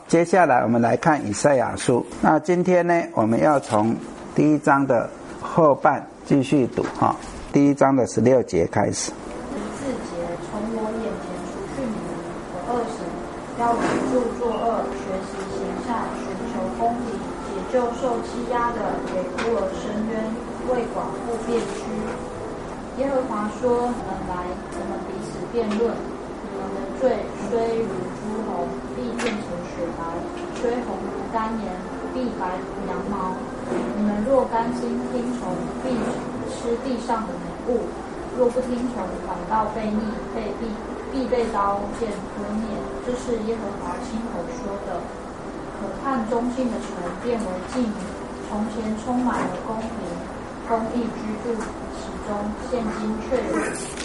接下来我们来看以赛亚书。那今天呢，我们要从第一章的后半继续读哈，第一章的16节开始。 14节，从我眼前除去你们的恶行，要止住作恶，学习行善，寻求公理，解救受欺压的，给孤儿伸冤，为寡妇辩屈。耶和华说：你们来，我们彼此辩论。你们的罪虽如朱红，必变成雪白；虽红如丹颜，必白如羊毛。你们若甘心听从，必吃地上的美物；若不听从，反倒悖逆，必被刀剑吞灭。这是耶和华亲口说的。可看忠心的城变为妓女，从前充满了公平、公义居住其中，现今却有。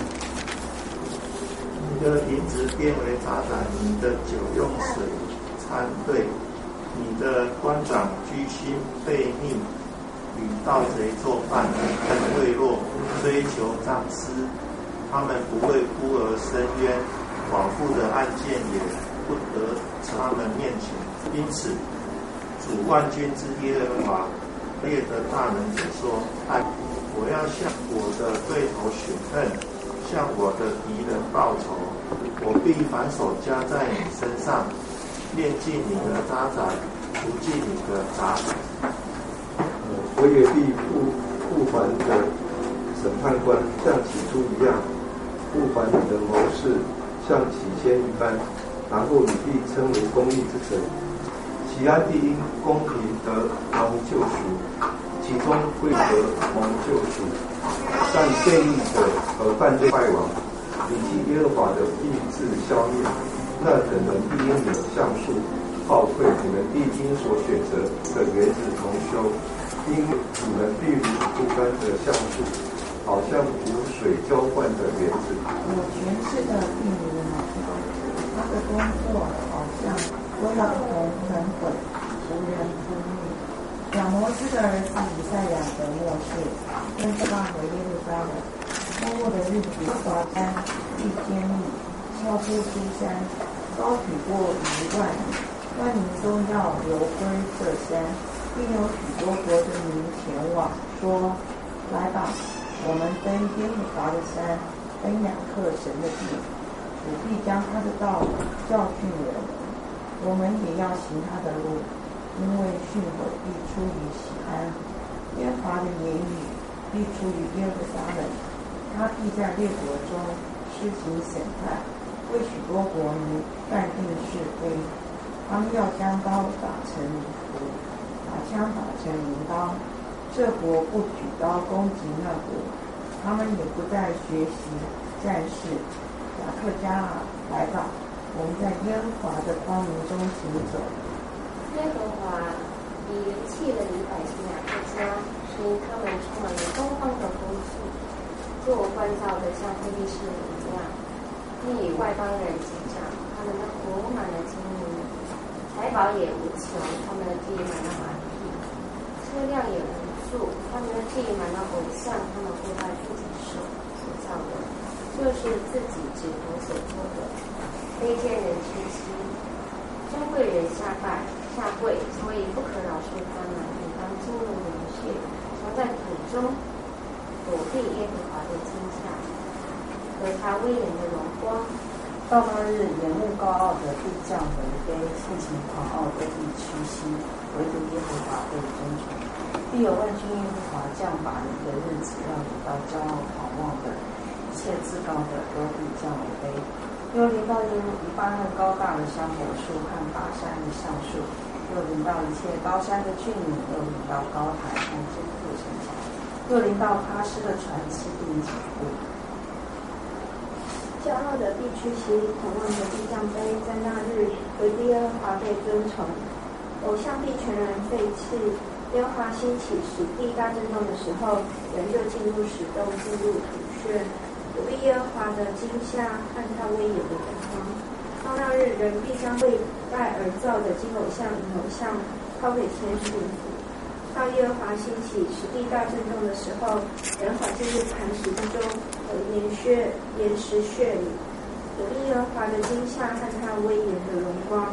你的银子变为杂胆，你的酒用水掺兑，你的官长居心悖逆，与盗贼作伴，贿赂，追求赃私。他们不为孤儿伸冤，寡妇的案件也不得他们面前。因此，主万军之耶和华列的大能者说：我要向我的对头雪恨，向我的敌人报仇。我必反手加在你身上，炼尽你的渣滓，除尽你的杂质。 我也必复还的审判官，像起初一样，复还你的谋士，像起先一般。然后你必称为公义之城，其安必因公平得蒙救赎，其中贵得蒙救赎。但悖逆者和犯罪败亡，以及耶和华的意志消灭，那等人必因你们橡树报愧，你们必因所选择的园子同修，因你们必如不干的橡树，好像无水浇灌的园子。 有权势的并无脑袋，他的工作好像多要红很混，无人呼吁。亚摩斯的儿子以赛亚得默示，跟上回耶路撒冷。末后的日子，华山必坚立，超乎诸山，高举过10000，万民都要流归这山，并有许多国的民前往，说：来吧，我们登耶和华的山，登雅各神的地。主必将他的道教训我们也要行他的路，因为训诲必出于锡安，耶和华的言语必出于耶路撒冷。他必在列国中施行审判，为许多国民断定是非。他们要将刀打成犁头，把枪打成镰刀。这国不举刀攻击那国，他们也不再学习战士。雅各家啊，来吧，我们在耶和华的光明中行走。 耶和华已离弃了你百姓雅各家，使他们充满了东方的风气，做关照的像非利士人一样，并以外邦人击掌，他们的国满了金银，财宝也无穷，他们的地满了马匹，车辆也无数，他们的地满了偶像，他们不拜自己手所造的，就是自己指头所做的，卑贱人屈膝，尊贵人下跪，所以不可饶恕他们，应当进入灵穴，藏在土中，躲避耶和华的惊吓和他威严的荣光。 到那日，眼目高傲的必降为卑，性情狂傲的必屈膝，唯独耶和华被尊崇。必有万军耶和华降法离的日子，让你到骄傲狂妄的，一切自高的都必降为卑。又临到黎巴嫩高大的香柏树和巴珊的橡树，又临到一切高山的峻岭，又临到高台和坚固城墙，又临到他施的传奇地几步。 骄傲的必屈膝，狂妄的必降卑，在那日，唯独耶和华被尊崇，偶像必全然废弃。耶和华兴起，使地大震动的时候，人就进入石洞，进入土穴。躲避耶和华的惊吓和他威严的荣光。到那日，人必将为拜而造的金偶像、银偶像抛给天使灵府。到耶和华兴起，使地大震动的时候，人好进入磐石之中和岩石穴里。躲避耶和华的惊吓和他威严的荣光。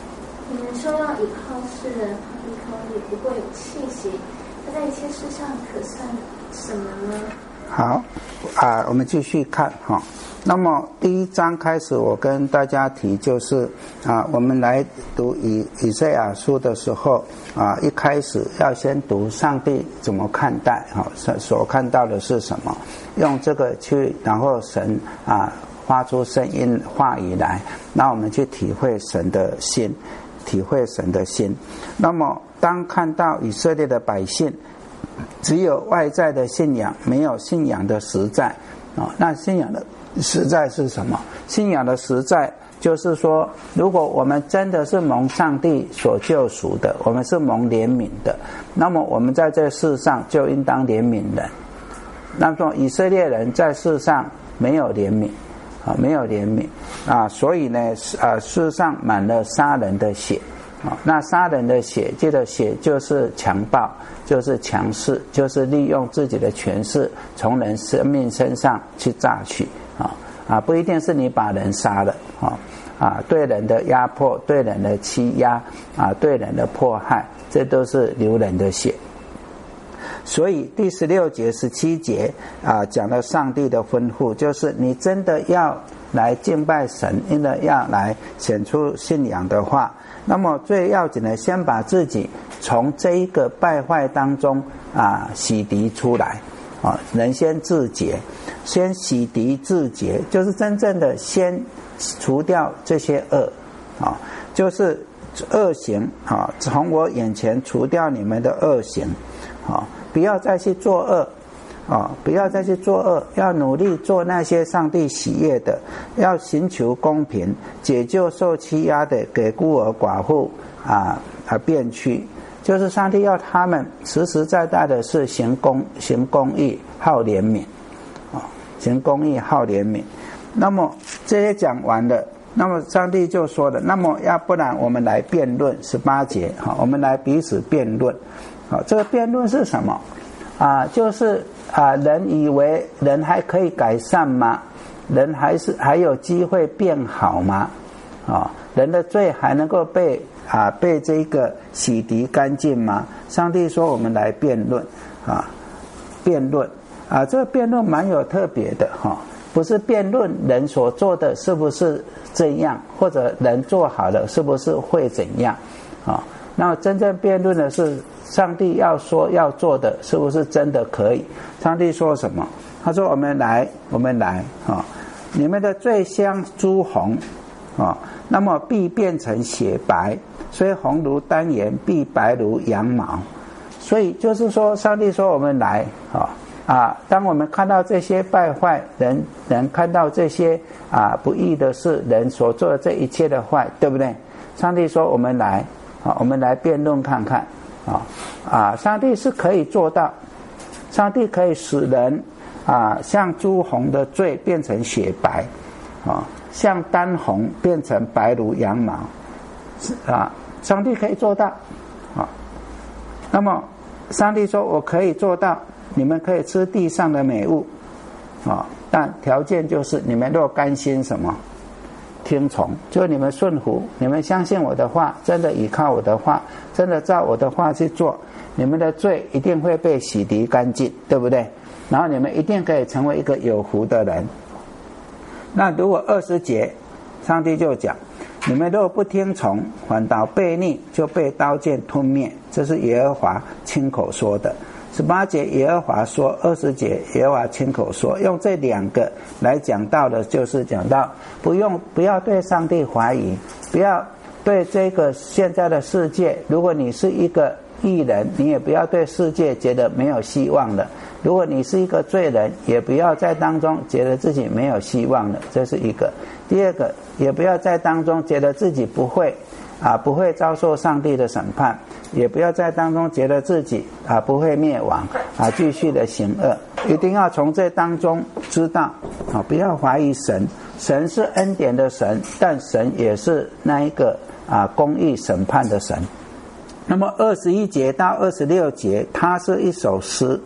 你们说要倚靠世人，依靠也不过有气息，他在一切事上可算什么呢？ 好我们继续看哈。那么第一章开始，我跟大家提就是我们来读以赛亚书的时候一开始要先读上帝怎么看待所看到的是什么，用这个去，然后神发出声音话语来，那我们去体会神的心，体会神的心。那么当看到以色列的百姓只有外在的信仰，没有信仰的实在那信仰的实在是什么？信仰的实在就是说，如果我们真的是蒙上帝所救赎的，我们是蒙怜悯的，那么我们在这世上就应当怜悯人。那么以色列人在世上没有怜悯没有怜悯所以呢世上满了杀人的血那杀人的血，这个血就是强暴，就是强势，就是利用自己的权势从人生命身上去榨取不一定是你把人杀了对人的压迫，对人的欺压对人的迫害，这都是流人的血。所以第16节17节讲了上帝的吩咐，就是你真的要来敬拜神，真的要来显出信仰的话，那么最要紧的先把自己从这一个败坏当中洗涤出来人先自洁，先洗涤自洁，就是真正的先除掉这些恶就是恶行从我眼前除掉你们的恶行不要再去做恶不要再去做恶，要努力做那些上帝喜悦的，要寻求公平，解救受欺压的，给孤儿寡妇变屈，就是上帝要他们实实在在的是行公义，好怜悯行公义，好怜悯。那么这些讲完了，那么上帝就说了，那么要不然我们来辩论18节我们来彼此辩论这个辩论是什么就是人以为人还可以改善吗？人还有机会变好吗？人的罪还能够被这个洗涤干净吗？上帝说我们来辩论辩论这个辩论蛮有特别的不是辩论人所做的是不是这样，或者人做好了是不是会怎样那真正辩论的是上帝要说要做的是不是真的可以。上帝说什么？他说我们来你们的罪像朱红那么必变成雪白，虽红如丹颜，必白如羊毛。所以就是说上帝说我们来当我们看到这些败坏人看到这些不义的事，人所做的这一切的坏，对不对？上帝说我们来我们来辩论看看上帝是可以做到，上帝可以使人像朱红的罪变成雪白像丹红变成白如羊毛上帝可以做到那么上帝说我可以做到，你们可以吃地上的美物但条件就是你们若甘心什么听从，就是你们顺服，你们相信我的话，真的依靠我的话，真的照我的话去做，你们的罪一定会被洗涤干净，对不对？然后你们一定可以成为一个有福的人。那如果20节上帝就讲，你们若不听从，反倒悖逆，就被刀剑吞灭，这是耶和华亲口说的。18节耶和华说，20节耶和华亲口说，用这两个来讲到的，就是讲到不要对上帝怀疑，不要对这个现在的世界，如果你是一个义人，你也不要对世界觉得没有希望了，如果你是一个罪人，也不要在当中觉得自己没有希望了，这是一个。第二个，也不要在当中觉得自己不会遭受上帝的审判，也不要在当中觉得自己不会灭亡继续的行恶，一定要从这当中知道不要怀疑神，神是恩典的神，但神也是那一个公义审判的神。那么21节到26节，它是一首诗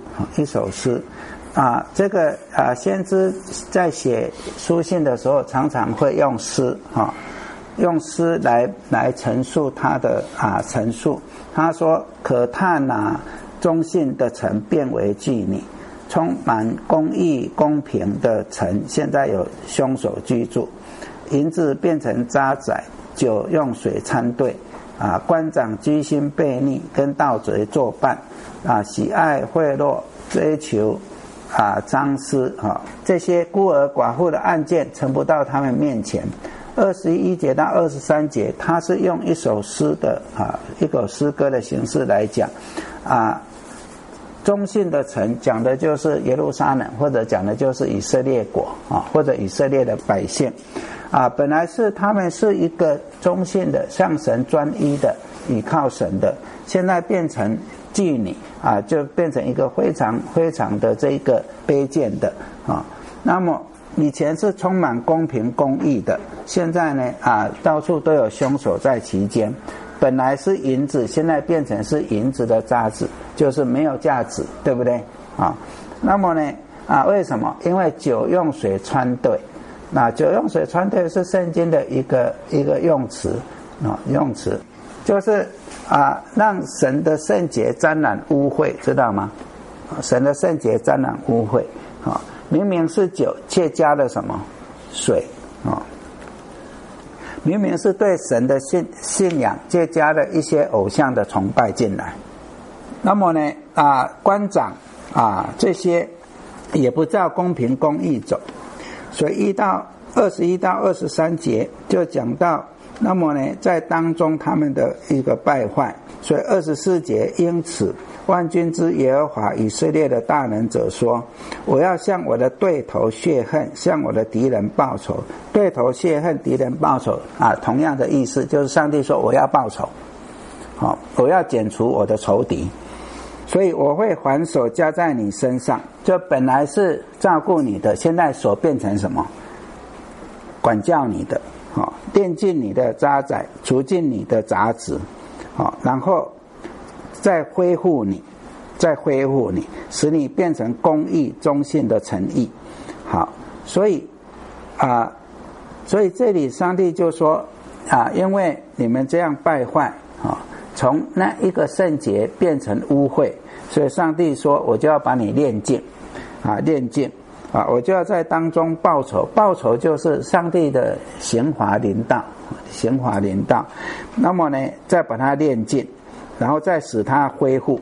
这个先知在写书信的时候常常会用诗用诗来陈述他的陈述。他说：可叹忠信的城变为妓女，充满公义公平的城现在有凶手居住，银子变成渣滓，酒用水掺兑官长居心悖逆，跟盗贼作伴喜爱贿赂，追求赃私这些孤儿寡妇的案件呈不到他们面前。21节到23节，他是用一首诗的一个诗歌的形式来讲忠信的城讲的就是耶路撒冷，或者讲的就是以色列国或者以色列的百姓本来是他们是一个忠信的向神专一的倚靠神的，现在变成妓女就变成一个非常非常的这个卑贱的那么以前是充满公平公义的，现在呢到处都有凶手在其间。本来是银子，现在变成是银子的渣子，就是没有价值，对不对那么呢为什么？因为酒用水掺兑。酒用水掺兑是圣经的一个用词用词就是让神的圣洁沾染污秽，知道吗？神的圣洁沾染污秽明明是酒，却加了什么水明明是对神的信仰，却加了一些偶像的崇拜进来。那么呢官长这些也不照公平公义走，所以21到23节就讲到，那么呢在当中他们的一个败坏。所以24节，因此万军之耶和华以色列的大能者说，我要向我的对头泄恨，向我的敌人报仇。对头泄恨，敌人报仇同样的意思，就是上帝说我要报仇我要剪除我的仇敌，所以我会还手加在你身上。就本来是照顾你的，现在手变成什么？管教你的炼尽你的渣滓，除尽你的杂质然后再恢复你，使你变成公义忠信的诚意。所以这里上帝就说因为你们这样败坏从那一个圣洁变成污秽，所以上帝说我就要把你炼净我就要在当中报仇。报仇就是上帝的刑罚临到，那么呢再把它炼净，然后再使它恢复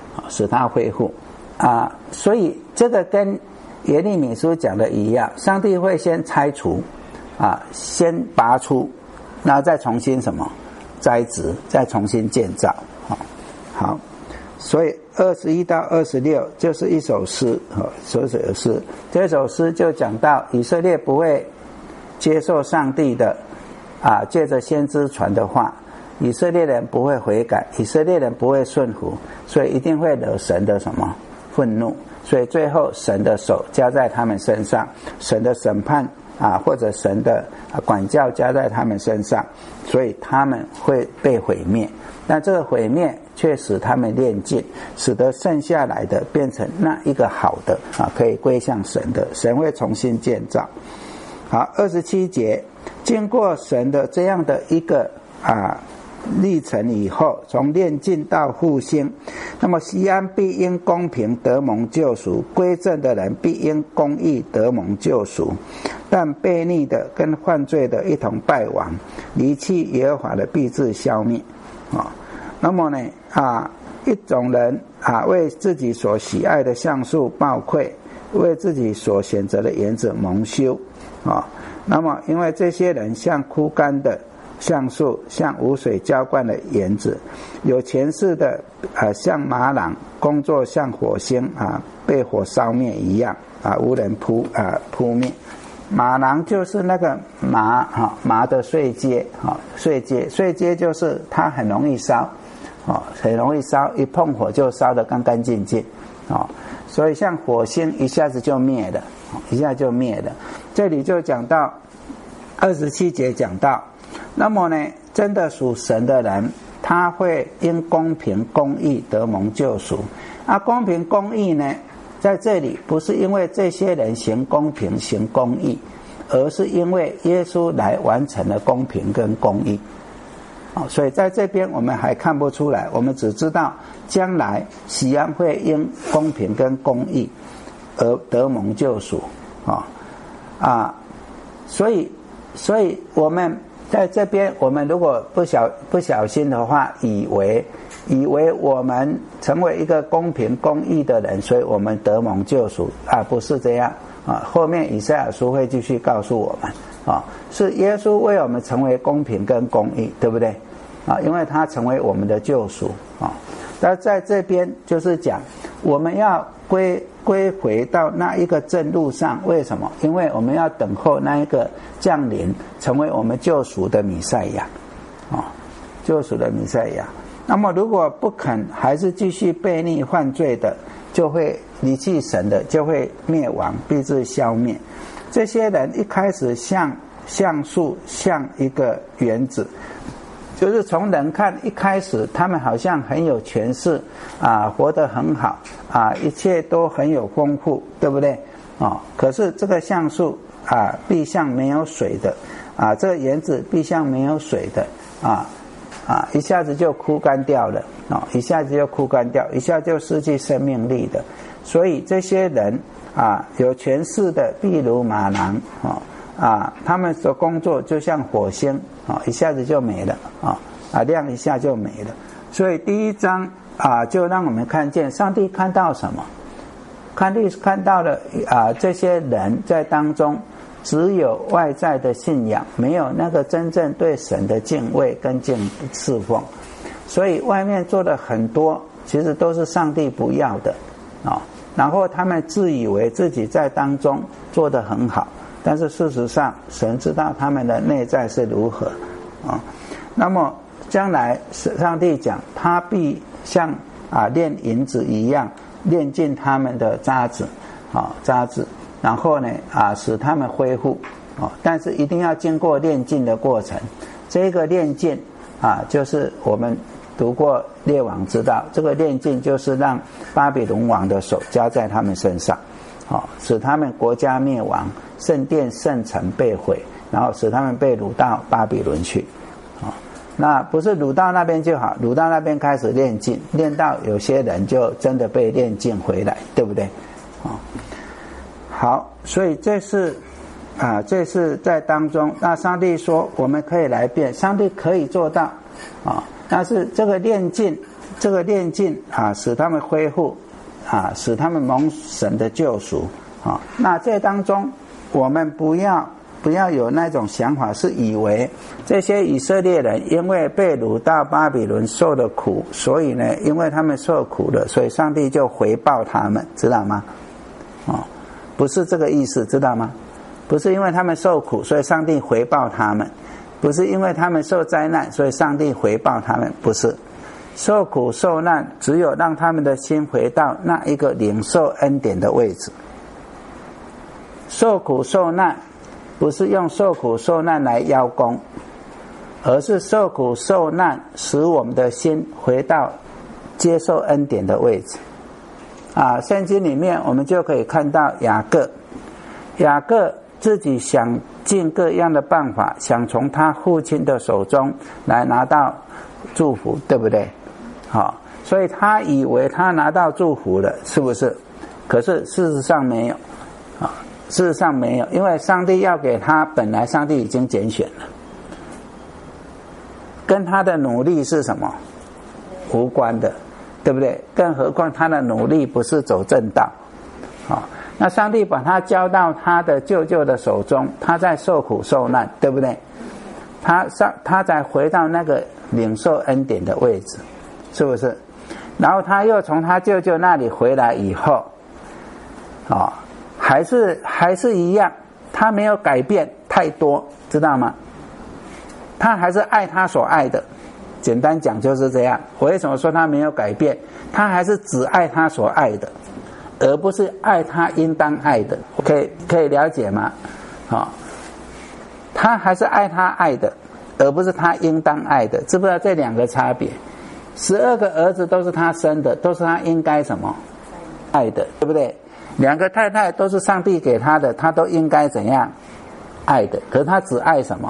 所以这个跟耶利米书讲的一样，上帝会先拆除先拔出，然后再重新什么栽植，再重新建造好，所以21到26就是一首诗这首诗就讲到以色列不会接受上帝的借着先知传的话，以色列人不会悔改，以色列人不会顺服，所以一定会惹神的什么愤怒，所以最后神的手加在他们身上，神的审判或者神的管教加在他们身上，所以他们会被毁灭。但这个毁灭却使他们炼净，使得剩下来的变成那一个好的可以归向神的，神会重新建造。好，27节，经过神的这样的一个历程以后，从炼净到复兴，那么西安必因公平得蒙救赎，归正的人必因公义得蒙救赎，但悖逆的跟犯罪的一同败亡，离弃耶和华的必致消灭那么呢一种人为自己所喜爱的橡树抱愧，为自己所选择的园子蒙羞那么因为这些人像枯干的橡树，像无水浇灌的园子，有权势的像马朗，工作像火星被火烧灭一样无人扑灭。马郎就是那个麻的碎秸碎秸就是它很容易烧一碰火就烧得干干净净所以像火星一下子就灭了这里就讲到27节讲到，那么呢真的属神的人，他会因公平公义得蒙救赎公平公义呢在这里不是因为这些人行公平行公义而是因为耶稣来完成了公平跟公义。所以在这边我们还看不出来，我们只知道将来西安会因公平跟公义而得蒙救赎所以我们在这边，我们如果不小心的话，以为我们成为一个公平公义的人，所以我们得蒙救赎不是这样后面以赛亚书会继续告诉我们是耶稣为我们成为公平跟公义，对不对因为他成为我们的救赎但在这边就是讲我们要归回到那一个正路上。为什么？因为我们要等候那一个降临，成为我们救赎的弥赛亚救赎的弥赛亚。那么如果不肯还是继续悖逆犯罪的，就会离弃神的，就会灭亡，必致消灭。这些人一开始像素，像一个原子，就是从人看一开始他们好像很有权势活得很好一切都很有丰富，对不对可是这个像素必像没有水的这个原子必像没有水的一下子就枯干掉了一下子就枯干掉，一下就失去生命力的。所以这些人有权势的必如马狼他们的工作就像火星一下子就没了亮一下就没了。所以第一章就让我们看见上帝看到什么？看到了这些人在当中只有外在的信仰，没有那个真正对神的敬畏跟侍奉，所以外面做的很多其实都是上帝不要的然后他们自以为自己在当中做得很好，但是事实上神知道他们的内在是如何那么将来上帝讲他必像炼银子一样炼尽他们的渣子然后呢使他们恢复但是一定要经过炼尽的过程。这个炼尽就是我们读过列王知道，这个炼尽就是让巴比伦王的手加在他们身上使他们国家灭亡，圣殿圣城被毁，然后使他们被掳到巴比伦去那不是掳到那边就好，掳到那边开始炼尽，炼到有些人就真的被炼尽回来，对不对好，所以这是在当中。那上帝说我们可以来变，上帝可以做到但是这个炼尽使他们恢复使他们蒙神的救赎那这当中我们不要有那种想法，是以为这些以色列人因为被掳到巴比伦受了苦，所以呢因为他们受苦了，所以上帝就回报他们，知道吗不是这个意思，知道吗？不是因为他们受苦所以上帝回报他们，不是因为他们受灾难所以上帝回报他们，不是。受苦受难只有让他们的心回到那一个领受恩典的位置。受苦受难不是用受苦受难来邀功，而是受苦受难使我们的心回到接受恩典的位置圣经里面我们就可以看到雅各自己想尽各样的办法，想从他父亲的手中来拿到祝福，对不对所以他以为他拿到祝福了，是不是？可是事实上没有事实上没有，因为上帝要给他，本来上帝已经拣选了，跟他的努力是什么无关的，对不对？更何况他的努力不是走正道那上帝把他交到他的舅舅的手中，他在受苦受难，对不对？他才回到那个领受恩典的位置，是不是？然后他又从他舅舅那里回来以后还是一样，他没有改变太多，知道吗？他还是爱他所爱的，简单讲就是这样。我为什么说他没有改变？他还是只爱他所爱的，而不是爱他应当爱的。可以了解吗？他还是爱他爱的，而不是他应当爱的。知不知道这两个差别？12个儿子都是他生的，都是他应该什么爱的，对不对？2个太太都是上帝给他的，他都应该怎样爱的，可是他只爱什么？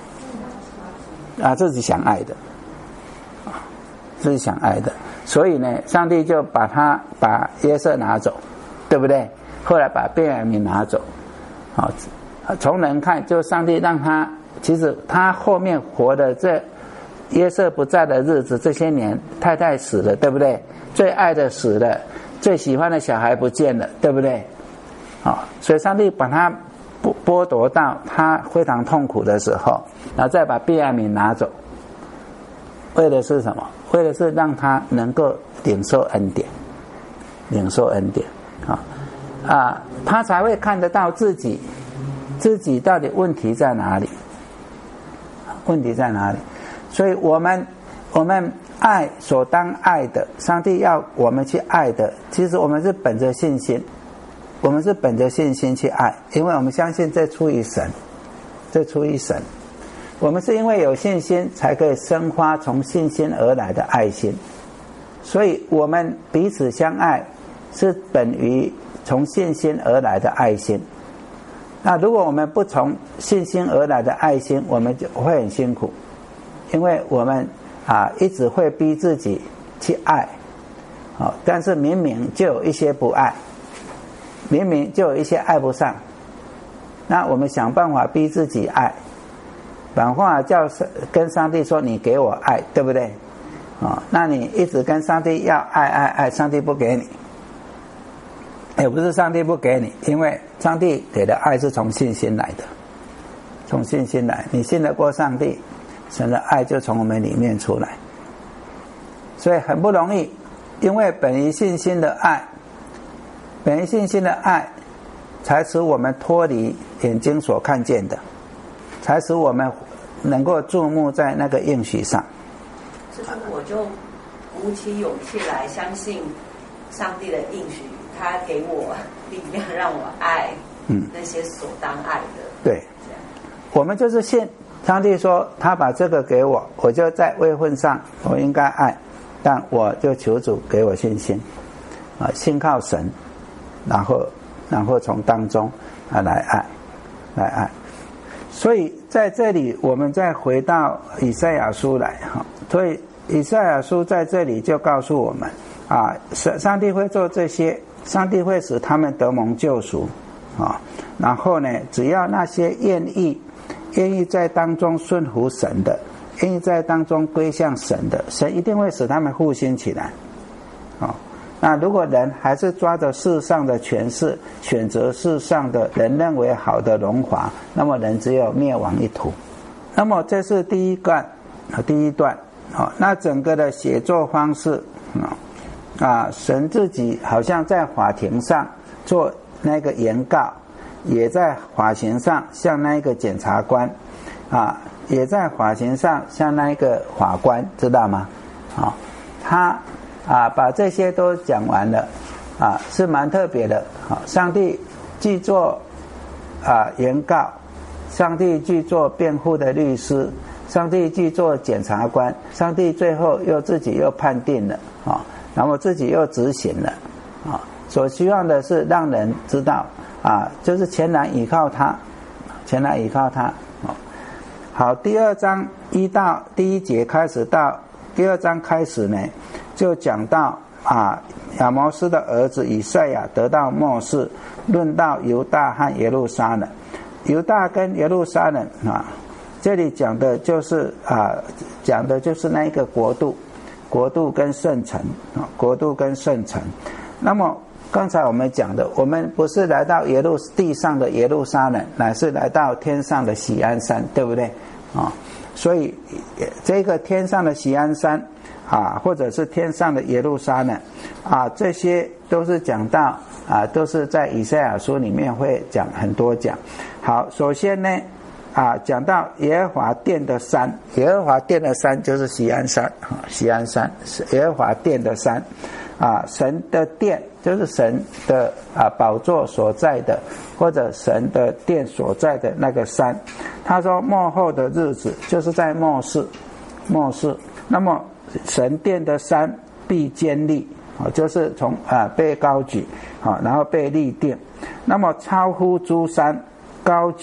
自己想爱的，自己想爱的。所以呢，上帝就把约瑟拿走，对不对？后来把便雅悯拿走。从人看，就上帝让他，其实他后面活的这约瑟不在的日子，这些年太太死了，对不对？最爱的死了，最喜欢的小孩不见了，对不对？所以上帝把他剥夺到他非常痛苦的时候，然后再把便雅悯拿走，为的是什么？为的是让他能够领受恩典，领受恩典他才会看得到自己到底问题在哪里，问题在哪里。所以我们爱所当爱的，上帝要我们去爱的，其实我们是本着信心，我们是本着信心去爱，因为我们相信这出于神，这出于神。我们是因为有信心才可以生发从信心而来的爱心，所以我们彼此相爱是本于从信心而来的爱心。那如果我们不从信心而来的爱心，我们就会很辛苦，因为我们一直会逼自己去爱，但是明明就有一些不爱，明明就有一些爱不上，那我们想办法逼自己爱，反话叫跟上帝说你给我爱，对不对？那你一直跟上帝要爱，上帝不给你，也不是上帝不给你，因为上帝给的爱是从信心来的，从信心来，你信得过上帝，神的爱就从我们里面出来，所以很不容易，因为本于信心的爱，本于信心的爱才使我们脱离眼睛所看见的，才使我们能够注目在那个应许上。 这是我就鼓起勇气来相信上帝的应许，他给我力量让我爱那些所当爱的。 对，我们就是信上帝说他把这个给我，我就在位份上我应该爱，但我就求主给我信心信靠神，然后从当中来爱。所以在这里我们再回到以赛亚书来，所以以赛亚书在这里就告诉我们上帝会做这些，上帝会使他们得蒙救赎然后呢，只要那些愿意在当中顺服神的，愿意在当中归向神的，神一定会使他们复兴起来那如果人还是抓着世上的权势，选择世上的人认为好的荣华，那么人只有灭亡一途。那么这是第一段那整个的写作方式神自己好像在法庭上做那个原告，也在法庭上像那个检察官也在法庭上像那个法官，知道吗？他把这些都讲完了是蛮特别的上帝既做原告，上帝既做辩护的律师，上帝既做检察官，上帝最后自己又判定了然后自己又执行了所希望的是让人知道就是全然依靠他，全然依靠他好，第二章第一节开始到第二章开始呢，就讲到亚摩斯的儿子以赛亚得到默示，论到犹大和耶路撒冷。犹大跟耶路撒冷这里讲的就是那一个国度跟圣城国度跟圣城。那么刚才我们讲的，我们不是来到地上的耶路撒冷，乃是来到天上的锡安山，对不对所以这个天上的锡安山或者是天上的耶路撒冷这些都是讲到都是在以赛亚书里面会讲很多讲。好，首先呢讲到耶和华殿的山，耶和华殿的山就是锡安山锡安山，耶和华殿的山神的殿就是神的宝座所在的，或者神的殿所在的那个山。他说末后的日子就是在末世，那么神殿的山必坚立就是从被高举然后被立定。那么超乎诸山，高举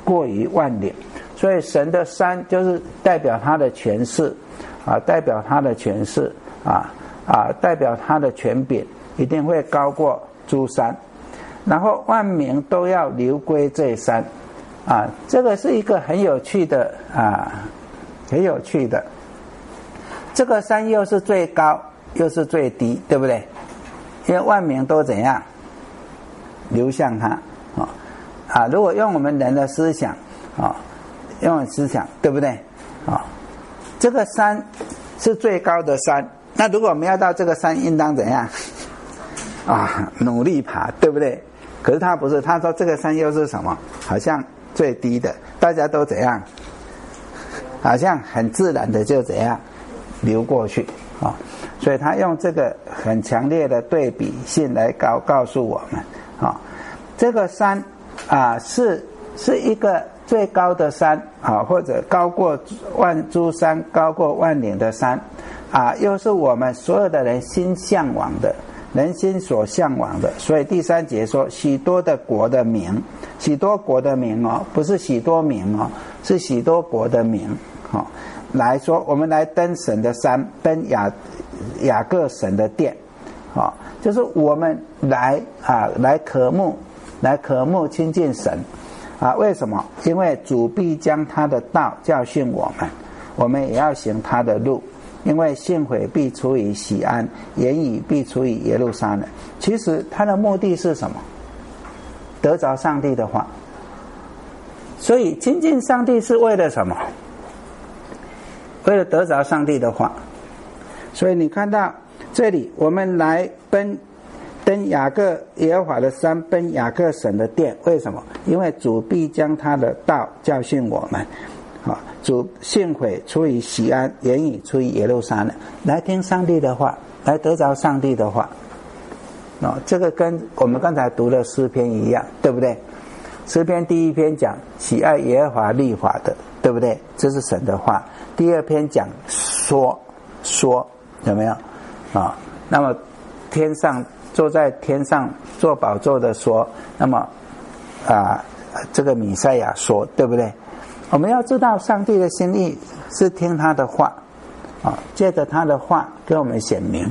过于万灵。所以神的山就是代表他的权势代表他的权势代表他的权柄一定会高过诸山，然后万民都要流归这山这个是一个很有趣的很有趣的。这个山又是最高又是最低，对不对？因为万民都怎样流向他如果用我们人的思想用思想，对不对这个山是最高的山，那如果我们要到这个山应当怎样努力爬，对不对？可是他不是，他说这个山又是什么？好像最低的，大家都怎样？好像很自然的就怎样流过去所以他用这个很强烈的对比性来告诉我们这个山是一个最高的山或者高过万诸山高过万岭的山又是我们所有的人心向往的，人心所向往的。所以第3节说许多的国的名，许多国的名不是许多名是许多国的名来说我们来登神的山，登雅各神的殿就是我们来渴慕亲近神为什么？因为主必将他的道教训我们，我们也要行他的路，因为信悔必出于西安，言语必出于耶路撒冷。其实他的目的是什么？得着上帝的话。所以亲近上帝是为了什么？为了得着上帝的话。所以你看到这里，我们来登雅各耶和华的山，奔雅各神的殿，为什么？因为主必将他的道教训我们主信悔出于西安，言语出于耶路撒冷，来听上帝的话，来得着上帝的话这个跟我们刚才读的诗篇一样，对不对？诗篇第1篇讲喜爱耶和华律法的，对不对？这是神的话。第2篇讲说，有没有那么天上坐在天上做宝座的说，那么这个弥赛亚说，对不对？我们要知道上帝的心意是听他的话借着他的话给我们显明。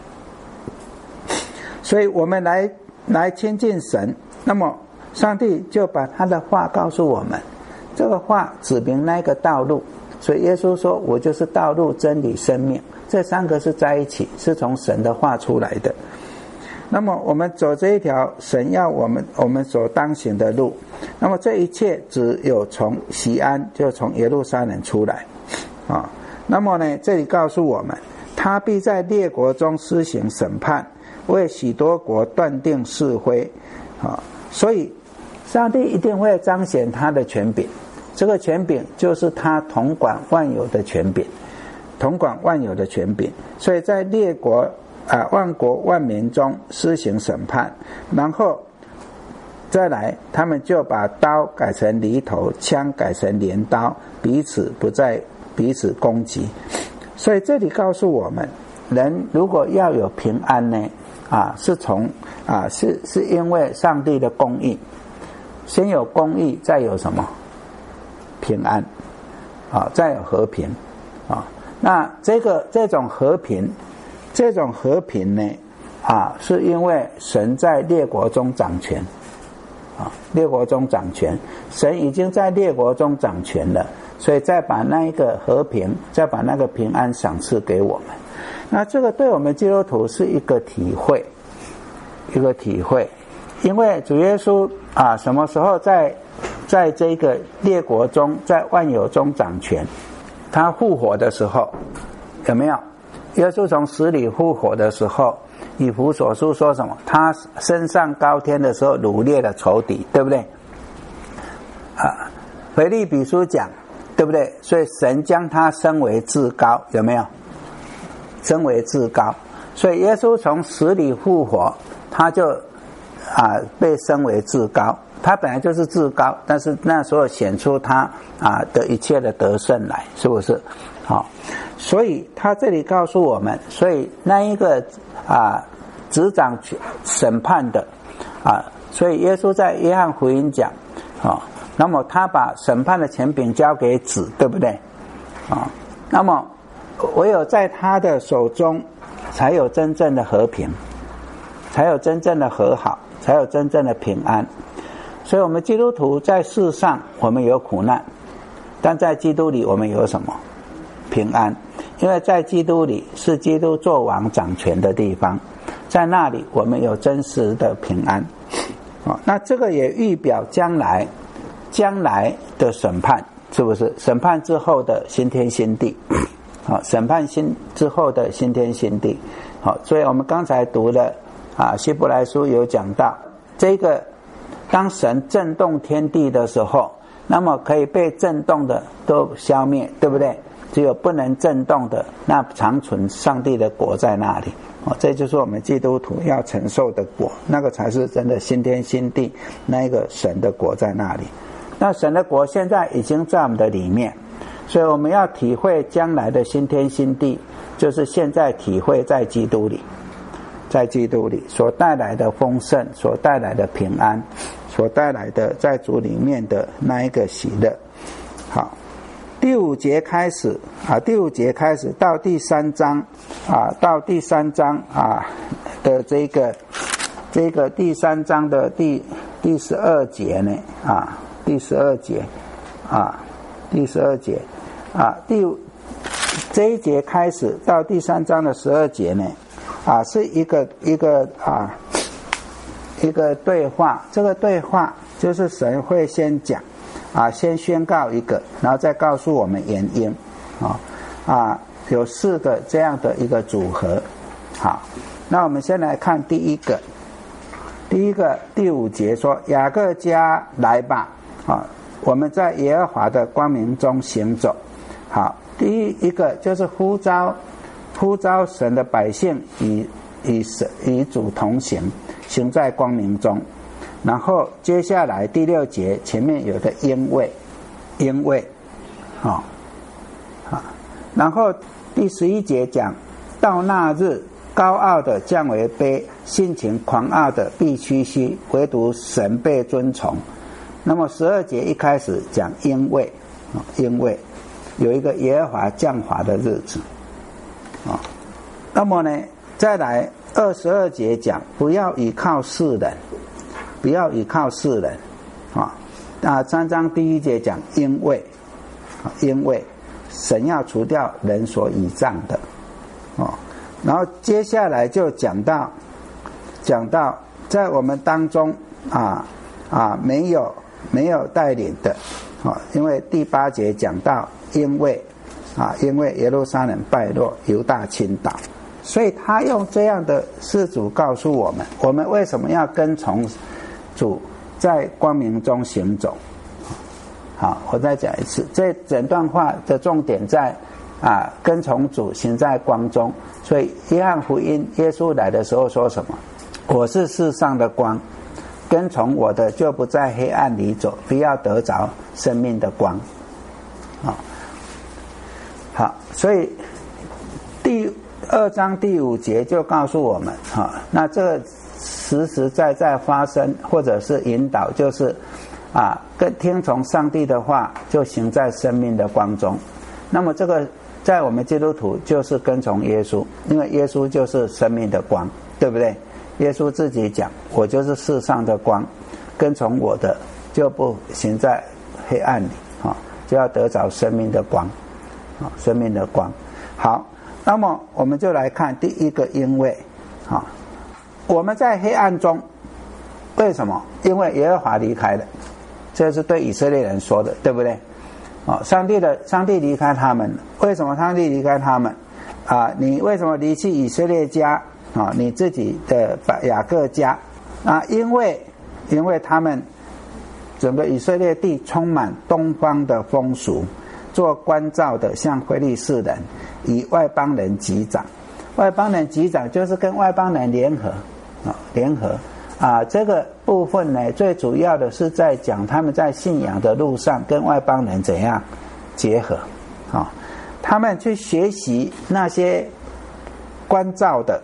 所以我们来亲近神，那么上帝就把他的话告诉我们，这个话指明那个道路。所以耶稣说我就是道路真理生命，这3个是在一起，是从神的话出来的。那么我们走这一条神要我们所当行的路，那么这一切只有从西安，就从耶路撒冷出来那么呢，这里告诉我们，他必在列国中施行审判，为许多国断定是非所以上帝一定会彰显他的权柄，这个权柄就是他统管万有的权柄，统管万有的权柄。所以在列国万国万民中施行审判，然后再来他们就把刀改成犁头，枪改成镰刀，彼此不再彼此攻击。所以这里告诉我们，人如果要有平安呢是从是因为上帝的公义，先有公义，再有什么平安再有和平那这种和平呢是因为神在列国中掌权列国中掌权，神已经在列国中掌权了，所以再把那一个和平，再把那个平安赏赐给我们。那这个对我们基督徒是一个体会，因为主耶稣什么时候在这个列国中，在万有中掌权？他复活的时候，有没有？耶稣从死里复活的时候，以弗所书说什么？他升上高天的时候，掳掠了仇敌，对不对？腓立比书讲，对不对？所以神将他升为至高，有没有？升为至高。所以耶稣从死里复活，他就被升为至高。他本来就是至高，但是那时候显出他的一切的得胜来，是不是？所以他这里告诉我们，所以那一个执掌审判的所以耶稣在约翰福音讲那么他把审判的权柄交给子，对不对？那么唯有在他的手中才有真正的和平，才有真正的和好，才有真正的平安。所以我们基督徒在世上我们有苦难，但在基督里我们有什么？平安。因为在基督里是基督作王掌权的地方，在那里我们有真实的平安。那这个也预表将来的审判，是不是？审判之后的新天新地，审判之后的新天新地。所以我们刚才读了希伯来书有讲到，这个当神震动天地的时候，那么可以被震动的都消灭，对不对？只有不能震动的，那长存上帝的国在那里。这就是我们基督徒要承受的国，那个才是真的新天新地，那一个神的国在那里。那神的国现在已经在我们的里面，所以我们要体会将来的新天新地，就是现在体会在基督里，在基督里所带来的丰盛，所带来的平安，所带来的在主里面的那一个喜乐。好，第五节开始到第三章的这个第三章的第12节呢第12节这一节开始到第三章的12节呢是一个对话。这个对话就是神会先讲先宣告一个，然后再告诉我们原因有4个这样的一个组合。好，那我们先来看第一个第5节说，雅各家来吧，我们在耶和华的光明中行走。好，第一个就是呼召神的百姓与主同行，行在光明中。然后接下来第6节前面有个因为然后第11节讲到那日，高傲的降为卑，性情狂傲的必屈膝，唯独神被尊崇。那么12节一开始讲因为有一个耶和华降罚的日子那么呢再来22节讲不要倚靠世人3章第1节讲因为神要除掉人所倚仗的然后接下来就讲到在我们当中没有带领的因为第8节讲到因为耶路撒冷败落，犹大倾倒，所以他用这样的事主告诉我们为什么要跟从主在光明中行走。好，我再讲一次，这整段话的重点在跟从主行在光中。所以约翰福音耶稣来的时候说什么？我是世上的光，跟从我的就不在黑暗里走，必要得着生命的光。好，所以第2章第5节就告诉我们那这个实实在在发生或者是引导，就是跟听从上帝的话，就行在生命的光中。那么这个在我们基督徒就是跟从耶稣，因为耶稣就是生命的光，对不对？耶稣自己讲，我就是世上的光，跟从我的就不行在黑暗里就要得着生命的光生命的光。好，那么我们就来看第一个因为我们在黑暗中，为什么？因为耶和华离开了，这是对以色列人说的，对不对？上帝离开他们，为什么上帝离开他们你为什么离弃以色列家你自己的雅各家因为他们整个以色列地充满东方的风俗，做关照的像非利士人，与外邦人击掌。外邦人击掌就是跟外邦人联合这个部分呢，最主要的是在讲他们在信仰的路上跟外邦人怎样结合他们去学习那些关照的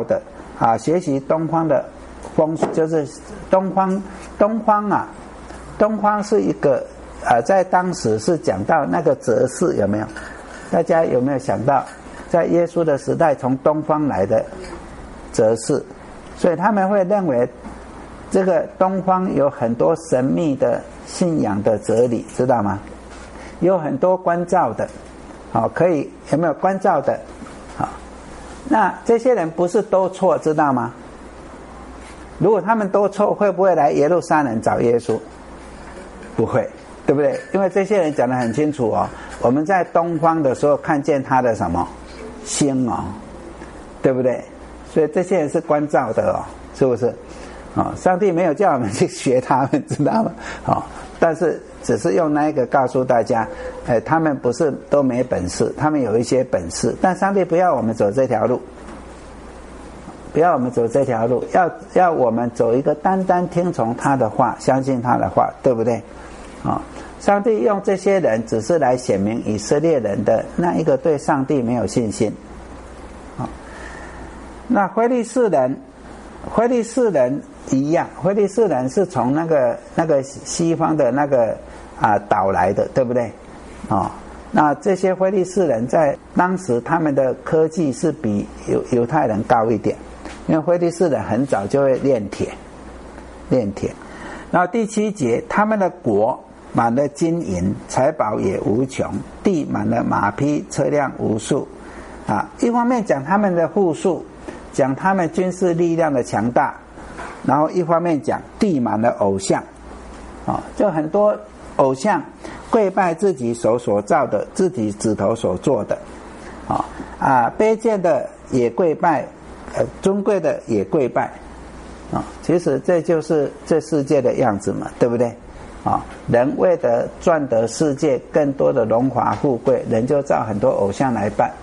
学习东方的风俗，就是东方东方是一个在当时是讲到那个哲士，有没有？大家有没有想到，在耶稣的时代，从东方来的哲士，所以他们会认为这个东方有很多神秘的信仰的哲理，知道吗？有很多关照的，可以有没有关照的？那这些人不是都错，知道吗？如果他们都错，会不会来耶路撒冷找耶稣？不会，对不对？因为这些人讲得很清楚哦，我们在东方的时候看见他的什么星哦，对不对？所以这些人是关照的哦，是不是？上帝没有叫我们去学他们，知道吗？但是只是用那一个告诉大家，他们不是都没本事，他们有一些本事，但上帝不要我们走这条路，不要我们走这条路，要我们走一个单单听从他的话，相信他的话，对不对？上帝用这些人只是来显明以色列人的那一个对上帝没有信心。那非利士人一样，非利士人是从那个西方的那个岛来的，对不对？那这些非利士人在当时他们的科技是比犹太人高一点，因为非利士人很早就会炼铁。然后第7节，他们的国满了金银，财宝也无穷，地满了马匹，车辆无数。一方面讲他们的富庶，讲他们军事力量的强大，然后一方面讲地满了偶像，就很多偶像跪拜自己手所造的，自己指头所做的，卑贱的也跪拜，尊贵的也跪拜，其实这就是这世界的样子嘛，对不对？人为了赚得世界更多的荣华富贵，人就造很多偶像来拜，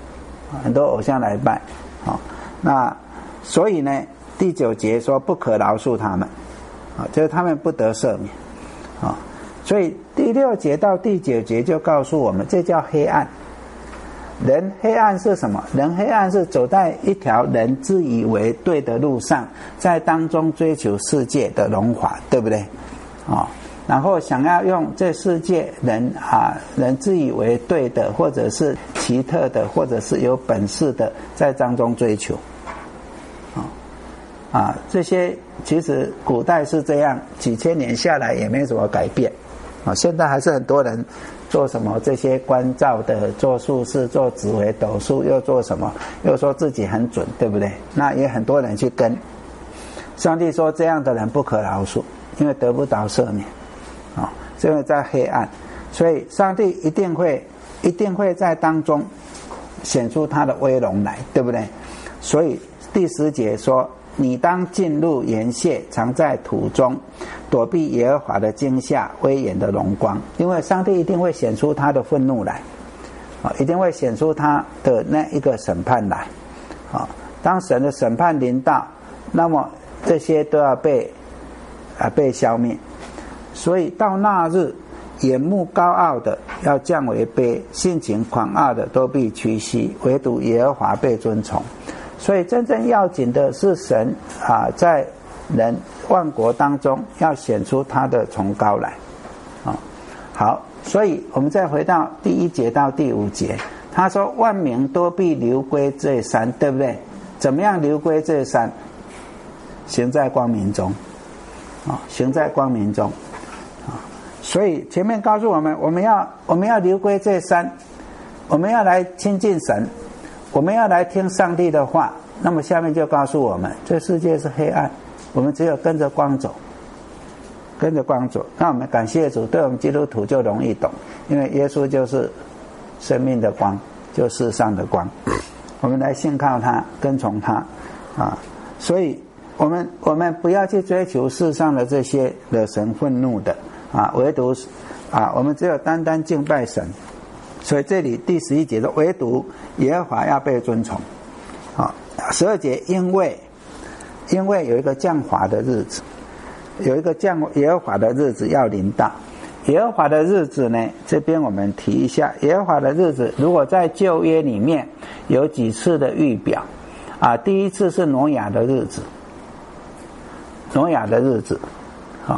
那所以呢，第9节说不可饶恕他们，就是他们不得赦免，所以第6节到第9节就告诉我们，这叫黑暗。人黑暗是什么？人黑暗是走在一条人自以为对的路上，在当中追求世界的荣华，对不对？然后想要用这世界人自以为对的，或者是奇特的，或者是有本事的，在当中追求。这些其实古代是这样，几千年下来也没什么改变。现在还是很多人做什么这些关照的，做术士，做紫微斗数，又做什么，又说自己很准，对不对？那也很多人去跟。上帝说这样的人不可饶恕，因为得不到赦免，因为在黑暗，所以上帝一定会在当中显出他的威荣来，对不对？所以第10节说，你当进入岩穴，藏在土中，躲避耶和华的惊吓，威严的荣光。因为上帝一定会显出他的愤怒来，一定会显出他的那一个审判来。当神的审判临到，那么这些都要被消灭。所以到那日，眼目高傲的要降为卑，性情狂傲的都必屈膝，唯独耶和华被尊崇。所以真正要紧的是神在人万国当中要显出他的崇高来。好，所以我们再回到第1节到第5节，他说万民都必流归这山，对不对？怎么样流归这山？行在光明中，行在光明中。所以前面告诉我们，我们要流归这山，我们要来亲近神，我们要来听上帝的话。那么下面就告诉我们，这世界是黑暗，我们只有跟着光走，跟着光走。那我们感谢主，对我们基督徒就容易懂，因为耶稣就是生命的光，就世上的光。我们来信靠他，跟从他所以我们不要去追求世上的这些惹神愤怒的唯独我们只有单单敬拜神。所以这里第11节说，唯独耶和华要被尊崇。12节，因为有一个降罚的日子，有一个降耶和华的日子要临到。耶和华的日子呢，这边我们提一下，耶和华的日子如果在旧约里面有几次的预表第一次是挪亚的日子，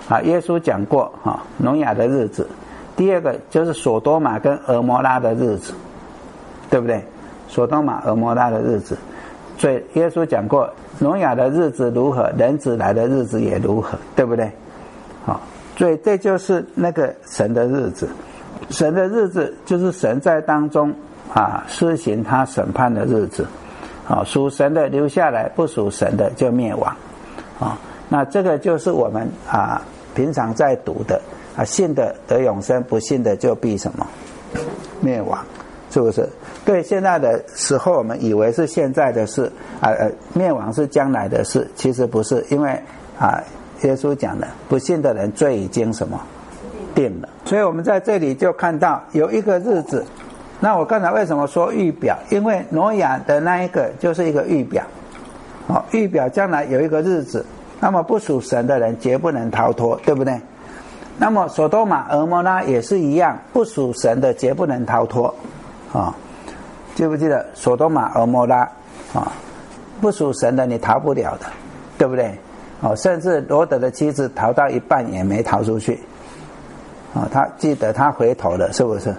耶稣讲过挪亚的日子。第二个就是索多玛跟俄摩拉的日子，对不对？索多玛、俄摩拉的日子，所以耶稣讲过，挪亚的日子如何，人子来的日子也如何，对不对？所以这就是那个神的日子。神的日子就是神在当中施行他审判的日子。属神的留下来，不属神的就灭亡。那这个就是我们平常在读的。信的得永生，不信的就必什么灭亡，是不是？对，现在的时候我们以为是现在的事，灭亡是将来的事，其实不是，因为耶稣讲的，不信的人罪已经什么定了。所以我们在这里就看到有一个日子。那我刚才为什么说预表？因为挪亚的那一个就是一个预表，预表将来有一个日子，那么不属神的人绝不能逃脱，对不对？那么索多玛、俄摩拉也是一样，不属神的绝不能逃脱。记不记得索多玛、俄摩拉不属神的你逃不了的，对不对？甚至罗德的妻子逃到一半也没逃出去。他记得他回头了，是不是？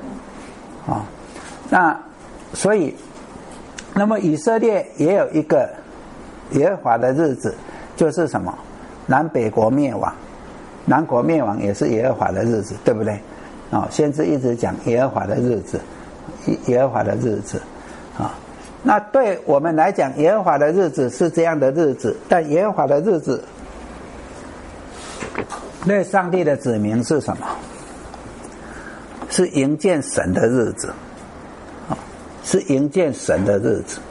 那所以那么以色列也有一个耶和华的日子，就是什么？南北国灭亡。南国灭亡也是耶和华的日子，对不对？先知一直讲耶和华的日子，耶和华的日子。那对我们来讲，耶和华的日子是这样的日子，但耶和华的日子对上帝的子民是什么？是迎见神的日子，是迎见神的日子。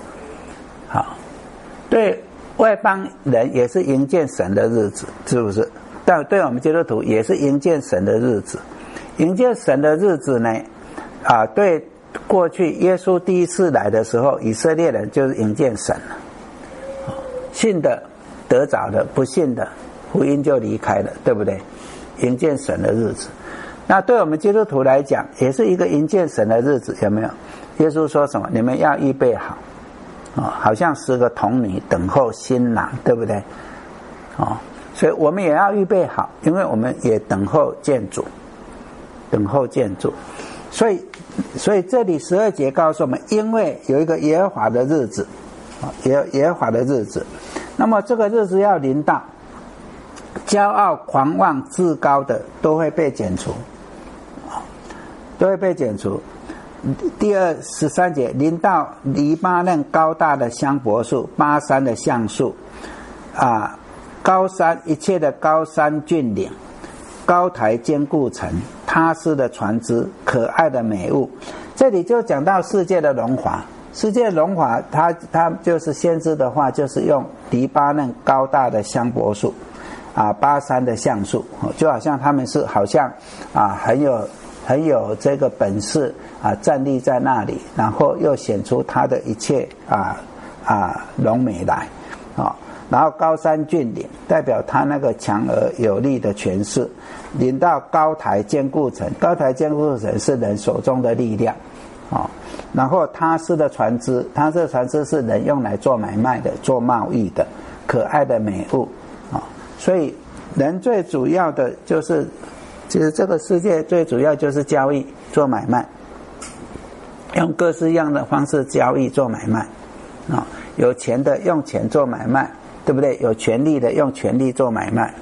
对外邦人也是迎见神的日子，是不是？但对我们基督徒也是迎见神的日子。迎见神的日子呢，对过去耶稣第一次来的时候，以色列人就是迎见神了。信的得着的，不信的福音就离开了，对不对？迎见神的日子。那对我们基督徒来讲，也是一个迎见神的日子，有没有？耶稣说什么？你们要预备好，好像10个童女等候新郎，对不对？所以我们也要预备好，因为我们也等候见主，等候见主。所以这里12节告诉我们，因为有一个耶和华的日子，耶和华的日子，那么这个日子要临到，骄傲、狂妄、自高的都会被剪除，都会被剪除。第13节，临到黎巴嫩高大的香柏树，巴山的橡树，高山一切的高山峻岭，高台坚固城，他施的船只，可爱的美物。这里就讲到世界的荣华，世界荣华，它就是先知的话，就是用黎巴嫩高大的香柏树，巴山的橡树，就好像他们是好像很有这个本事站立在那里，然后又显出他的一切荣美来。然后高山峻岭代表他那个强而有力的权势，临到高台坚固城，高台坚固城是人手中的力量，然后他施的船只，他这船只是人用来做买卖的，做贸易的，可爱的美物，所以人最主要的就是，其实这个世界最主要就是交易做买卖，用各式样的方式交易做买卖，有钱的用钱做买卖，对不对？有权力的用权力做买卖，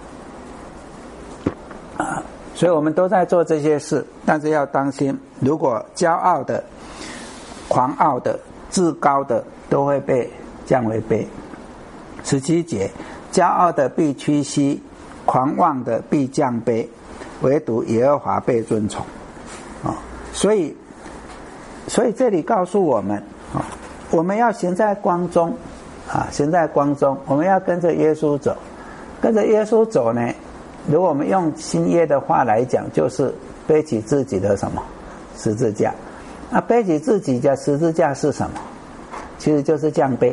所以我们都在做这些事，但是要当心，如果骄傲的、狂傲的、自高的，都会被降为卑。17节，骄傲的必屈膝，狂妄的必降卑，唯独耶和华被尊崇。所以这里告诉我们，我们要行在光中，行在光中，我们要跟着耶稣走。跟着耶稣走呢，如果我们用新约的话来讲，就是背起自己的什么十字架。那背起自己的十字架是什么？其实就是降卑，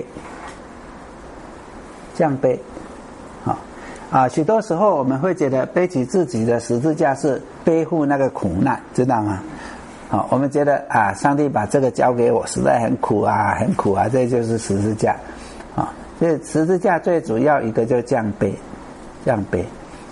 降卑。许多时候我们会觉得背起自己的十字架是背负那个苦难，知道吗？我们觉得上帝把这个交给我，实在很苦啊，很苦啊，这就是十字架。所以十字架最主要一个就降卑，降卑。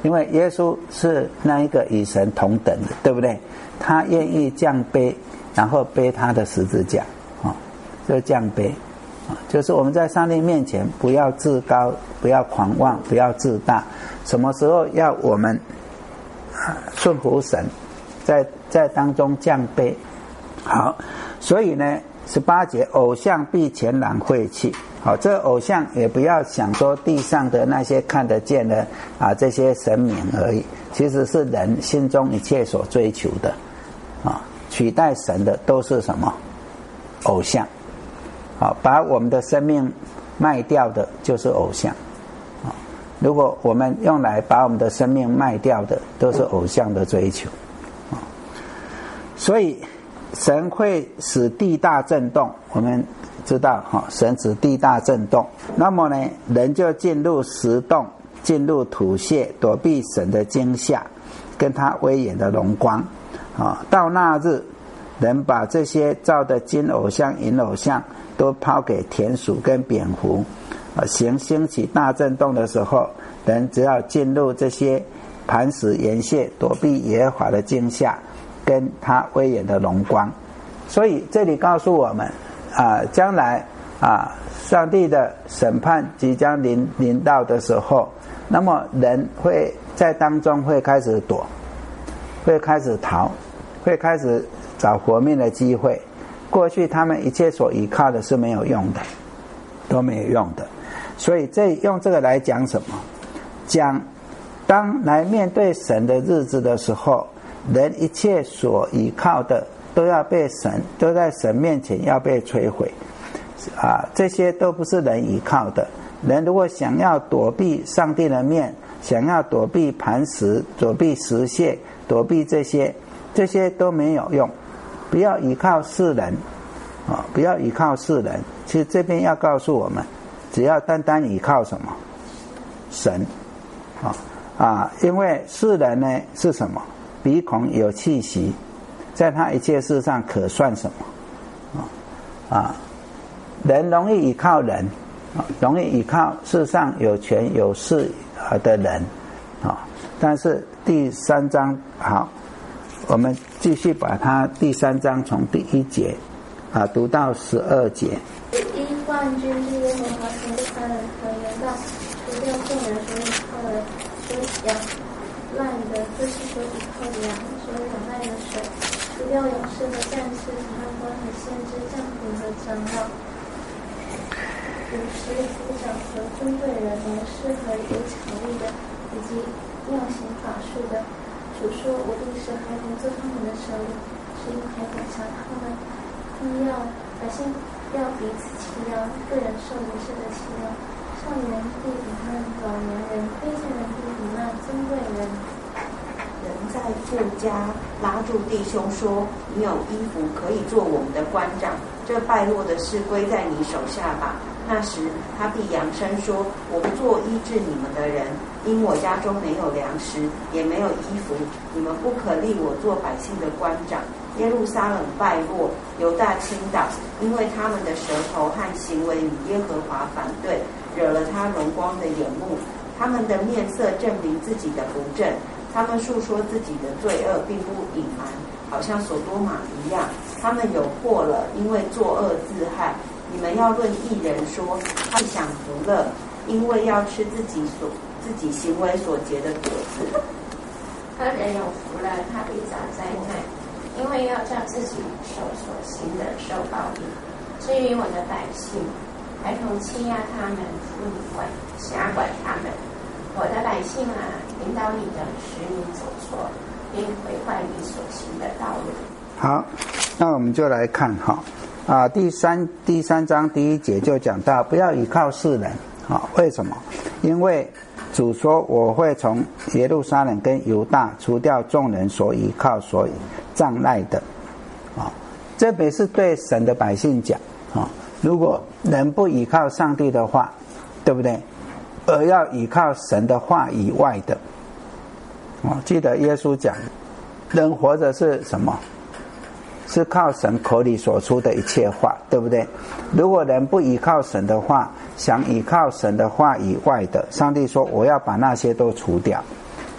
因为耶稣是那一个与神同等的，对不对？他愿意降卑，然后背他的十字架，就降卑，就是我们在上帝面前不要自高，不要狂妄，不要自大。什么时候要我们顺服神，在当中降卑。好，所以呢，18节，偶像必全然废弃。好，这个偶像也不要想说地上的那些看得见的这些神明而已，其实是人心中一切所追求的取代神的都是什么？偶像。好，把我们的生命卖掉的就是偶像。如果我们用来把我们的生命卖掉的，都是偶像的追求。所以神会使地大震动，我们知道神使地大震动，那么呢，人就进入石洞，进入土穴，躲避神的惊吓跟他威严的荣光。到那日，人把这些造的金偶像、银偶像都抛给田鼠跟蝙蝠。行兴起大震动的时候，人只要进入这些磐石岩穴，躲避耶和华的惊吓跟他威严的荣光。所以这里告诉我们将来上帝的审判即将临到的时候，那么人会在当中会开始躲，会开始逃，会开始找活命的机会。过去他们一切所依靠的是没有用的，都没有用的。所以用这个来讲什么？讲当来面对神的日子的时候，人一切所依靠的都在神面前要被摧毁这些都不是人依靠的。人如果想要躲避上帝的面，想要躲避磐石，躲避石穴，躲避这些都没有用。不要依靠世人不要依靠世人。其实这边要告诉我们，只要单单依靠什么？神因为世人呢是什么？鼻孔有气息，在他一切事上可算什么人容易依靠人容易依靠世上有权有势的人但是第3章好，我们继续把它第3章从第1节读到12节。 一万军之耶和华从这3人和人道除掉众人所倚靠的，所仰赖的，就是所倚靠的羊，所仰赖的水，除掉勇士和战士、审判官和先知、将领和长老、武士、族长和军队人、谋士和有巧力的，以及妙行法术的。主说：我必使孩童做他们的首领，使孩童强他们。百姓要彼此欺压，个人受武士的欺压，少年必比那老年人，卑贱人必比那尊贵人。 人在富家拉住弟兄说：你有衣服可以做我们的官长，这败落的事归在你手下吧。那时他必扬声说：我不做医治你们的人，因我家中没有粮食，也没有衣服，你们不可立我做百姓的官长。耶路撒冷败落，犹大倾倒，因为他们的舌头和行为与耶和华反对，惹了他荣光的眼目。他们的面色证明自己的不正，他们述说自己的罪恶，并不隐瞒，好像所多玛一样。他们有祸了，因为作恶自害。你们要论义人说，他享福乐，因为要吃自己行为所结的果子。 他人有福了，他必遭灾难，因为要叫自己手所行的受报应。至于我的百姓，孩童欺压他们，妇女辖管他们。我的百姓啊，引导你的，使你走错，并毁坏你所行的道路。 好，那我们就来看第三章第1节就讲到，不要依靠世人为什么？因为主说，我会从耶路撒冷跟犹大除掉众人所依靠所仗赖的这边是对神的百姓讲如果人不依靠上帝的话，对不对？而要依靠神的话以外的记得耶稣讲，人活着是什么？是靠神口里所出的一切话，对不对？如果人不依靠神的话，想依靠神的话以外的，上帝说我要把那些都除掉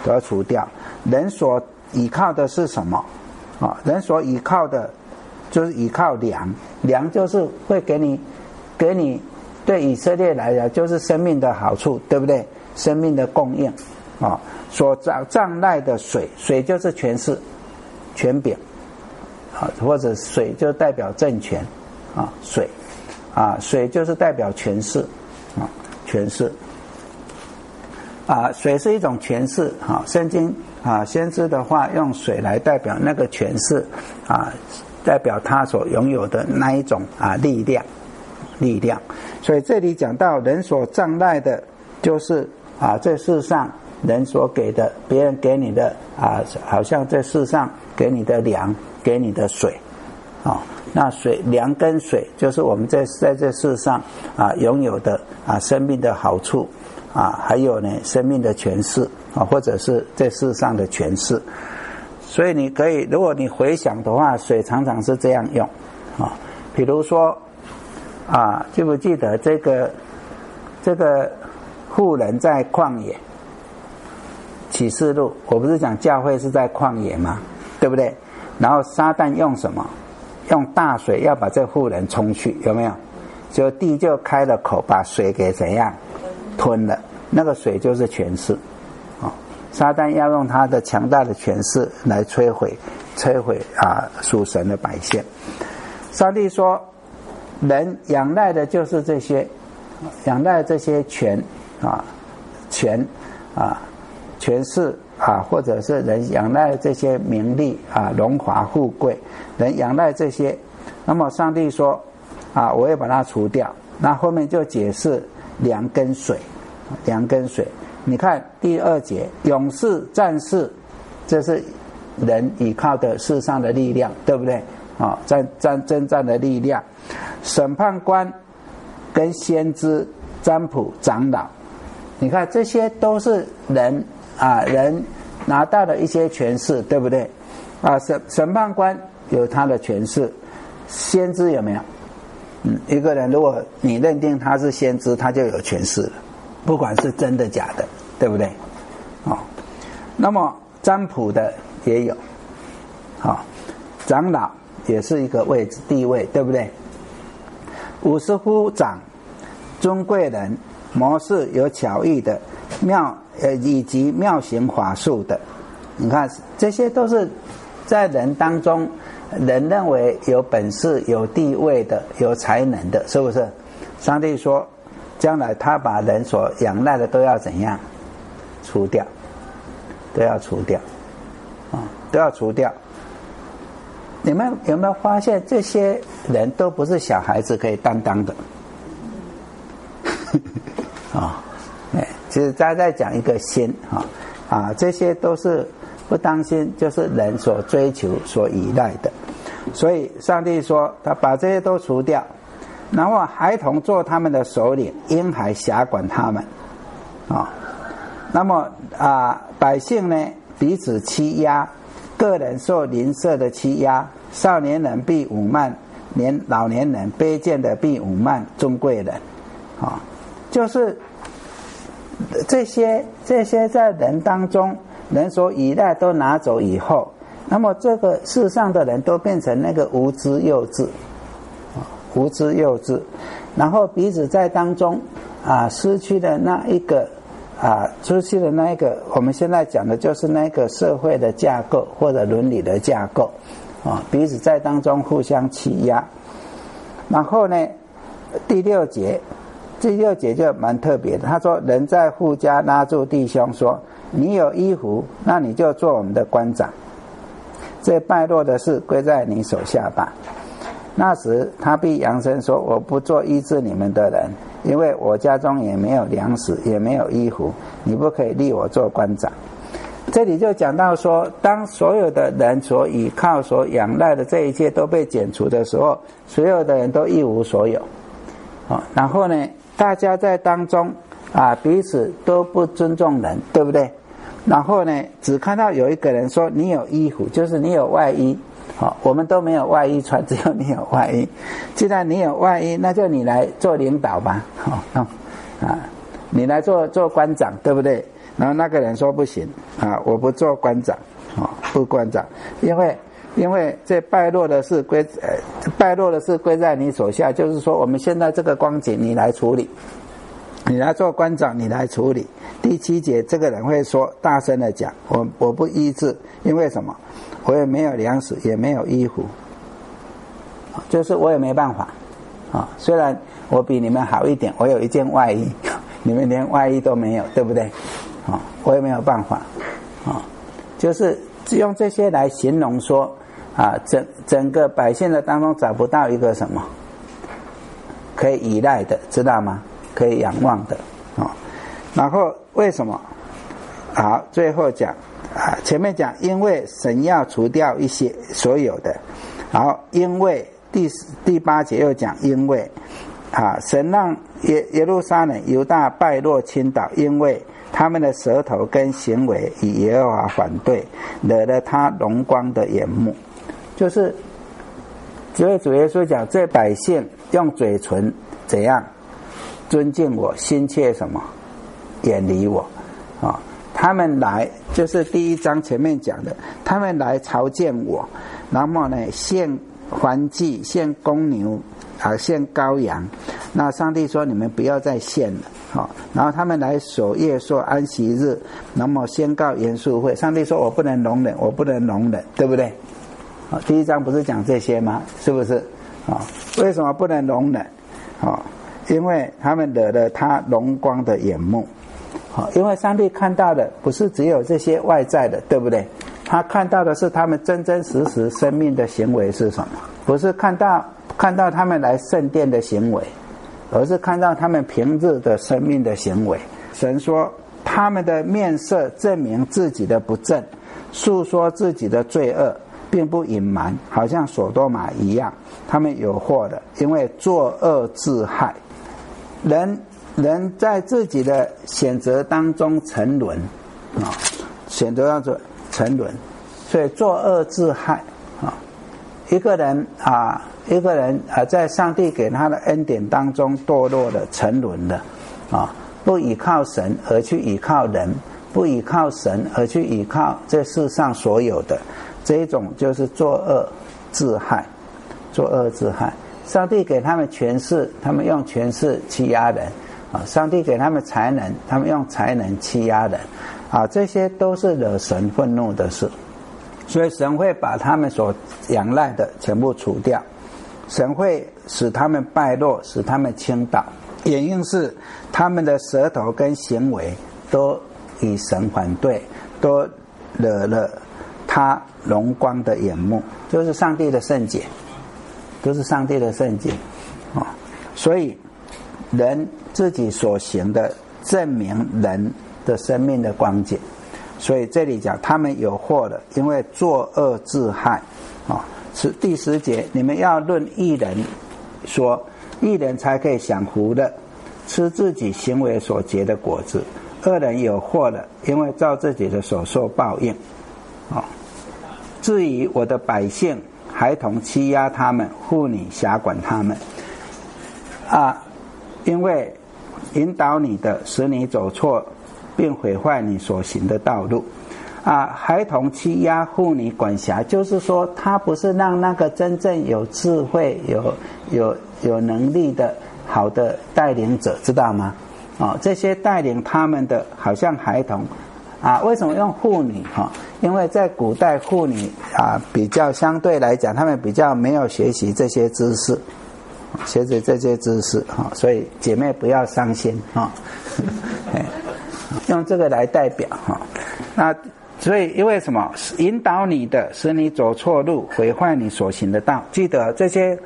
都要除掉。人所依靠的是什么？啊，人所依靠的就是依靠粮，粮就是会给你对以色列来讲就是生命的好处，对不对？生命的供应啊，所障赖的水，水就是权势、权柄啊，或者水就代表政权啊，水就是代表权势啊，权势啊，水是一种权势啊，圣经啊，先知的话用水来代表那个权势啊，代表他所拥有的那一种啊力量。所以这里讲到人所障赖的，就是啊这世上人所给的，别人给你的啊，好像这世上给你的粮，给你的水啊，那水粮跟水就是我们在这世上啊拥有的啊生命的好处啊，还有呢生命的权势啊，或者是这世上的权势。所以你可以，如果你回想的话，水常常是这样用啊，比如说啊，记不记得这个妇人在旷野启示录，我不是讲教会是在旷野吗？对不对？然后撒旦用什么？用大水要把这妇人冲去，有没有？就地就开了口，把水给怎样吞了？那个水就是权势啊！撒旦要用他的强大的权势来摧毁啊属神的百姓。上帝说，人仰赖的就是这些，仰赖这些权势啊，或者是人仰赖这些名利啊、荣华富贵，人仰赖这些。那么上帝说啊，我也把它除掉。那后面就解释粮跟水，你看第2节，勇士、战士，这是人依靠的世上的力量，对不对？啊，征战的力量。审判官跟先知、占卜、长老，你看这些都是人拿到了一些权势，对不对？啊，审判官有他的权势，先知有没有？一个人如果你认定他是先知，他就有权势了，不管是真的假的，对不对？哦，那么占卜的也有，长老也是一个位置地位，对不对？50夫长、尊贵人、谋士有巧艺的，以及妙行法术的，你看这些都是在人当中，人认为有本事、有地位的、有才能的，是不是？上帝说，将来他把人所仰赖的都要怎样除掉，都要除掉。你们有没有发现，这些人都不是小孩子可以担当的？其实大家在讲一个心这些都是不当心，就是人所追求、所依赖的。所以上帝说，他把这些都除掉，然后孩童做他们的首领，婴孩辖管他们那么百姓呢彼此欺压，个人受邻舍的欺压，少年人必侮慢老年人，卑贱的必侮慢尊贵人就是这些在人当中，人所依赖都拿走以后，那么这个世上的人都变成那个无知幼稚，然后彼此在当中失去了那一个我们现在讲的就是那个社会的架构或者伦理的架构彼此在当中互相欺压。然后呢，第6节就蛮特别的，他说，人在父家拉住弟兄说，你有衣服，那你就做我们的官长，这败落的事归在你手下吧。那时他必扬声说，我不做医治你们的人，因为我家中也没有粮食，也没有衣服，你不可以立我做官长。这里就讲到说，当所有的人所依靠、所仰赖的这一切都被剪除的时候，所有的人都一无所有然后呢，大家在当中彼此都不尊重人，对不对？然后呢，只看到有一个人说，你有衣服，就是你有外衣我们都没有外衣穿，只有你有外衣。既然你有外衣，那就你来做领导吧你来做官长，对不对？ 然后那个人说不行啊，我不做官长啊，不官长，因为这败落的事归在你手下，就是说我们现在这个光景你来处理，你来做官长，你来处理。第7节这个人会说，大声的讲，我不医治，因为什么？我也没有粮食，也没有衣服，就是我也没办法啊。虽然我比你们好一点，我有一件外衣，你们连外衣都没有，对不对？啊，我也没有办法啊，就是用这些来形容说啊，整个百姓的当中找不到一个什么可以依赖的，知道吗？可以仰望的啊。然后为什么？好，最后讲啊，前面讲因为神要除掉一些所有的，然后因为第8节又讲因为啊，神让耶路撒冷犹大败落倾倒，因为他们的舌头跟行为与耶和华反对，惹了他荣光的眼目。就是主耶稣讲，这百姓用嘴唇怎样尊敬我，心切什么远离我啊？他们来就是第1章前面讲的，他们来朝见我，然后呢献燔祭，献公牛啊，献羔羊。那上帝说你们不要再献了啊。然后他们来守夜朔安息日，那么宣告严肃会。上帝说我不能容忍，我不能容忍，对不对？啊，第1章不是讲这些吗？是不是啊？为什么不能容忍啊？因为他们惹了他荣光的眼目。好，因为上帝看到的不是只有这些外在的，对不对？他看到的是他们真真实实生命的行为是什么？不是看到他们来圣殿的行为，而是看到他们平日的生命的行为。神说他们的面色证明自己的不正，诉说自己的罪恶，并不隐瞒，好像所多玛一样。他们有祸的，因为作恶自害。人在自己的选择当中沉沦啊，选择当中沉沦，所以作恶自害啊。一个人在上帝给他的恩典当中堕落了，沉沦了啊，不依靠神而去依靠人，不依靠神而去依靠这世上所有的，这一种就是作恶自害。作恶自害。上帝给他们权势，他们用权势欺压人啊；上帝给他们才能，他们用才能欺压人啊。这些都是惹神愤怒的事，所以神会把他们所仰赖的全部除掉，神会使他们败落，使他们倾倒，原因是他们的舌头跟行为都与神反对，都惹了他荣光的眼目，就是上帝的圣洁，都是上帝的圣洁啊。所以人自己所行的证明人的生命的光景，所以这里讲他们有祸了，因为作恶自害啊。是第10节，你们要论义人，说义人才可以享福的，吃自己行为所结的果子。恶人有祸了，因为照自己的手受报应啊。至于我的百姓，孩童欺压他们，妇女辖管他们啊，因为引导你的，使你走错，并毁坏你所行的道路啊。孩童欺压，妇女管辖，就是说他不是让那个真正有智慧有能力的好的带领者，知道吗？这些带领他们的好像孩童啊。为什么用妇女因为在古代妇女比较相对来讲，他们比较没有学习这些知识，所以姐妹不要伤心用这个来代表那所以因为什么？引导你的，使你走错路，毁坏你所行的道。记得这些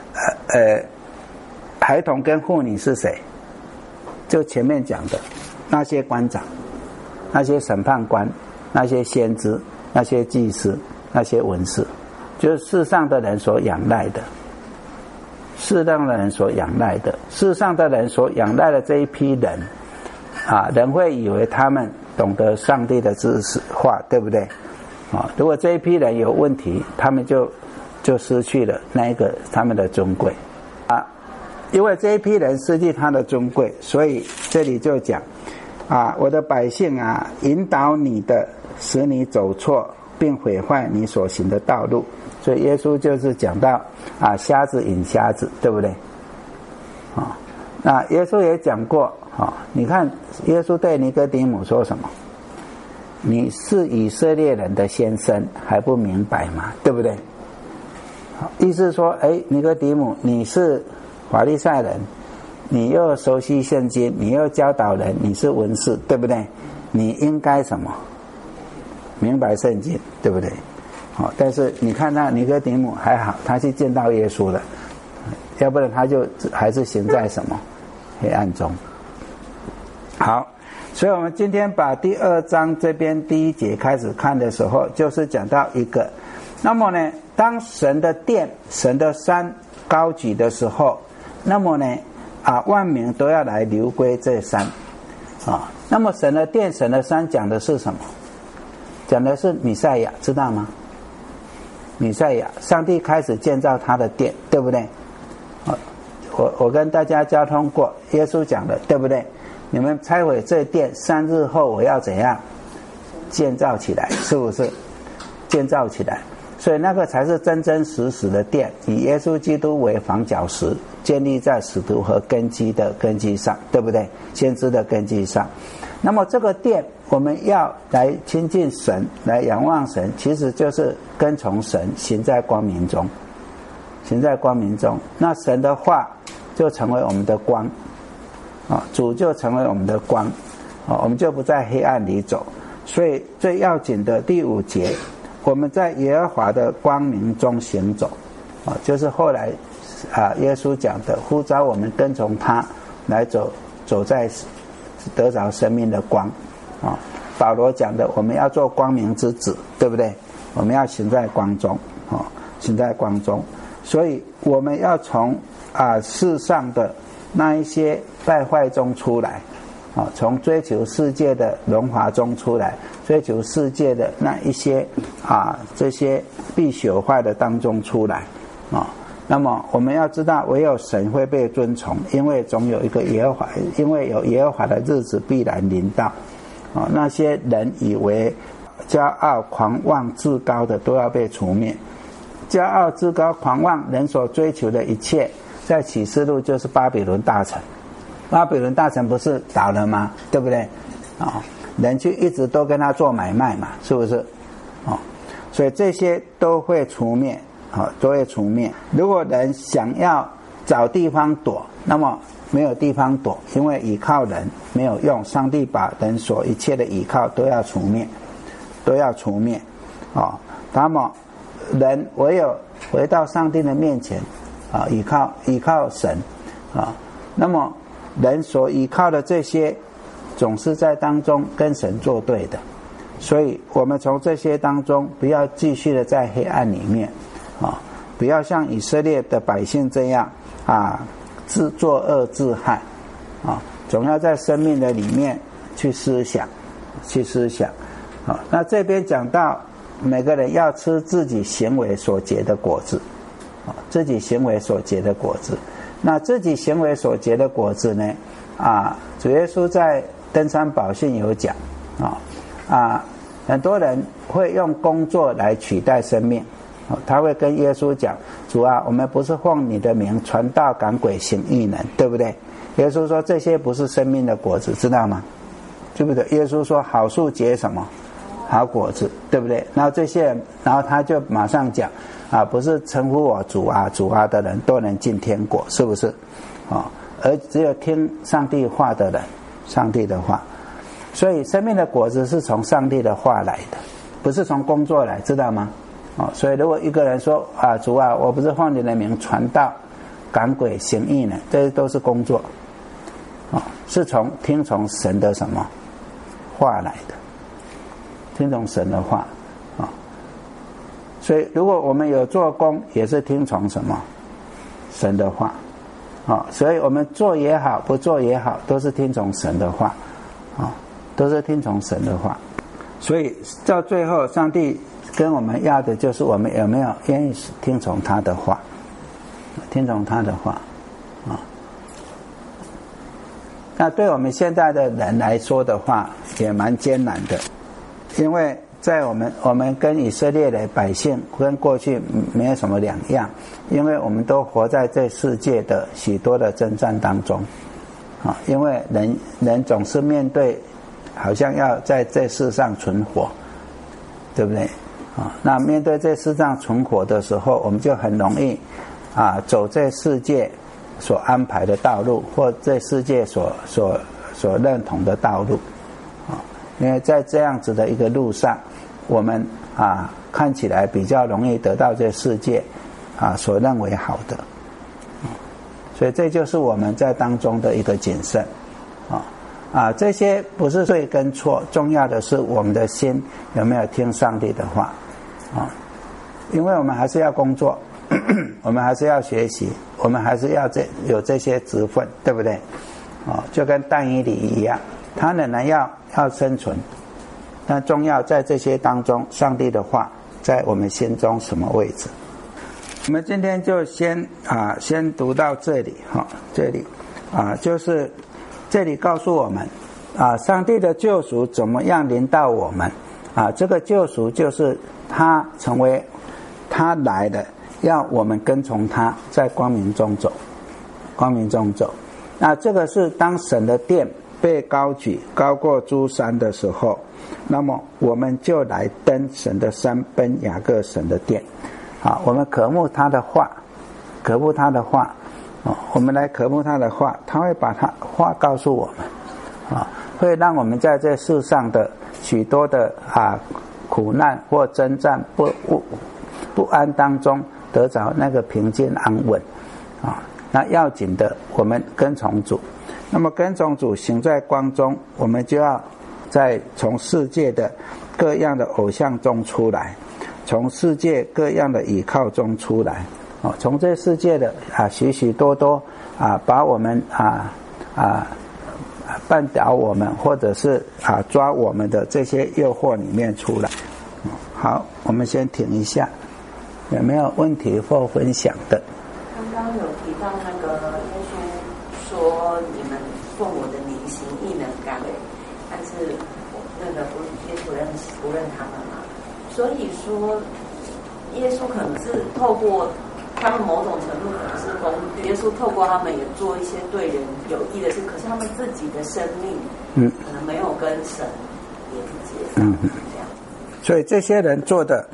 孩童跟妇女是谁？就前面讲的那些官长，那些审判官，那些先知，那些祭司，那些文士，就是世上的人所仰赖的，世上的人所仰赖的，世上的人所仰赖的这一批人人会以为他们懂得上帝的知识话，对不对如果这一批人有问题，他们就失去了那一个他们的尊贵因为这一批人失去他的尊贵，所以这里就讲我的百姓啊，引导你的，使你走错，并毁坏你所行的道路。所以耶稣就是讲到瞎子引瞎子，对不对？那耶稣也讲过，你看耶稣对尼哥底母说什么？你是以色列人的先生，还不明白吗？对不对？意思说，尼哥底母，你是法利赛人，你又熟悉圣经，你又教导人，你是文士，对不对？你应该什么？明白圣经，对不对？但是你看那尼哥底母还好，他去见到耶稣了，要不然他就还是行在什么黑暗中。好，所以我们今天把第2章这边第1节开始看的时候，就是讲到一个，那么呢，当神的殿、神的山高举的时候，那么呢，万民都要来流归这山那么神的殿、神的山讲的是什么？讲的是弥赛亚，知道吗？弥赛亚，上帝开始建造他的殿，对不对？我跟大家交通过，耶稣讲的，对不对？你们拆毁这殿，3日后我要怎样建造起来？是不是建造起来？所以那个才是真真实实的殿，以耶稣基督为房角石，建立在使徒和根基的根基上，对不对？先知的根基上。那么这个殿，我们要来亲近神，来仰望神，其实就是跟从神，行在光明中，行在光明中。那神的话就成为我们的光主就成为我们的光我们就不在黑暗里走。所以最要紧的第5节，我们在耶和华的光明中行走就是后来耶稣讲的，呼召我们跟从他来走在得着生命的光保罗讲的，我们要做光明之子，对不对？我们要行在光中行在光中。所以我们要从世上的那一些败坏中出来从追求世界的荣华中出来，追求世界的那一些这些必朽坏的当中出来那么我们要知道，唯有神会被尊崇，因为总有一个耶和华，因为有耶和华的日子必然临到那些人以为骄傲狂妄自高的都要被除灭。骄傲自高狂妄人所追求的一切，在启示录就是巴比伦大城。巴比伦大城不是倒了吗？对不对人去一直都跟他做买卖嘛，是不是所以这些都会除灭都会除灭。如果人想要找地方躲，那么没有地方躲，因为倚靠人没有用，上帝把人所一切的倚靠都要除灭，都要除灭那么人唯有回到上帝的面前倚靠神那么人所依靠的这些总是在当中跟神作对的，所以我们从这些当中不要继续的在黑暗里面不要像以色列的百姓这样自作恶自害总要在生命的里面去思想那这边讲到每个人要吃自己行为所结的果子自己行为所结的果子。那自己行为所结的果子呢主耶稣在登山宝训有讲很多人会用工作来取代生命他会跟耶稣讲，主啊，我们不是奉你的名传道赶鬼行异能，对不对？耶稣说这些不是生命的果子，知道吗？对不对？耶稣说好树结什么好果子，对不对？然后这些人，然后他就马上讲不是称呼我主啊主啊的人都能进天国，是不是而只有听上帝话的人，上帝的话。所以生命的果子是从上帝的话来的，不是从工作来，知道吗？所以如果一个人说主啊，我不是奉你的名传道赶鬼行异能，这都是工作是听从神的什么话来的，听从神的话所以如果我们有做工，也是听从什么神的话所以我们做也好不做也好，都是听从神的话都是听从神的话。所以到最后上帝跟我们要的就是我们有没有愿意听从他的话，听从他的话那对我们现在的人来说的话，也蛮艰难的，因为在我们跟以色列的百姓跟过去没有什么两样，因为我们都活在这世界的许多的征战当中啊，因为人总是面对好像要在这世上存活，对不对啊？那面对这世上存活的时候，我们就很容易走这世界所安排的道路，或这世界所认同的道路啊，因为在这样子的一个路上，我们看起来比较容易得到这世界所认为好的，所以这就是我们在当中的一个谨慎这些不是对跟错，重要的是我们的心有没有听上帝的话因为我们还是要工作我们还是要学习，我们还是要有这些职分，对不对就跟但以理一样，他仍然要生存，但重要在这些当中，上帝的话在我们心中什么位置。我们今天就先读到这里这里就是这里告诉我们上帝的救赎怎么样临到我们这个救赎就是他成为他来的，要我们跟从他，在光明中走，那这个是当神的殿被高举高过诸山的时候，那么我们就来登神的山，奔雅各神的殿我们渴慕他的话，我们来渴慕他的话，他会把他话告诉我们会让我们在这世上的许多的苦难或征战不安当中得着那个平静安稳那要紧的，我们跟从主，那么跟从主行在光中，我们就要从世界的各样的偶像中出来，从世界各样的倚靠中出来从这世界的许许多多把我们绊倒我们，或者是抓我们的这些诱惑里面出来好，我们先停一下，有没有问题或分享的？ 刚刚有提到那个耶稣说你们奉我的名行异能干但是那个耶稣不认他们嘛，所以说耶稣可能是透过他们某种程度可能是工具，耶稣透过他们也做一些对人有益的事，可是他们自己的生命可能没有跟神连接上这样所以这些人做的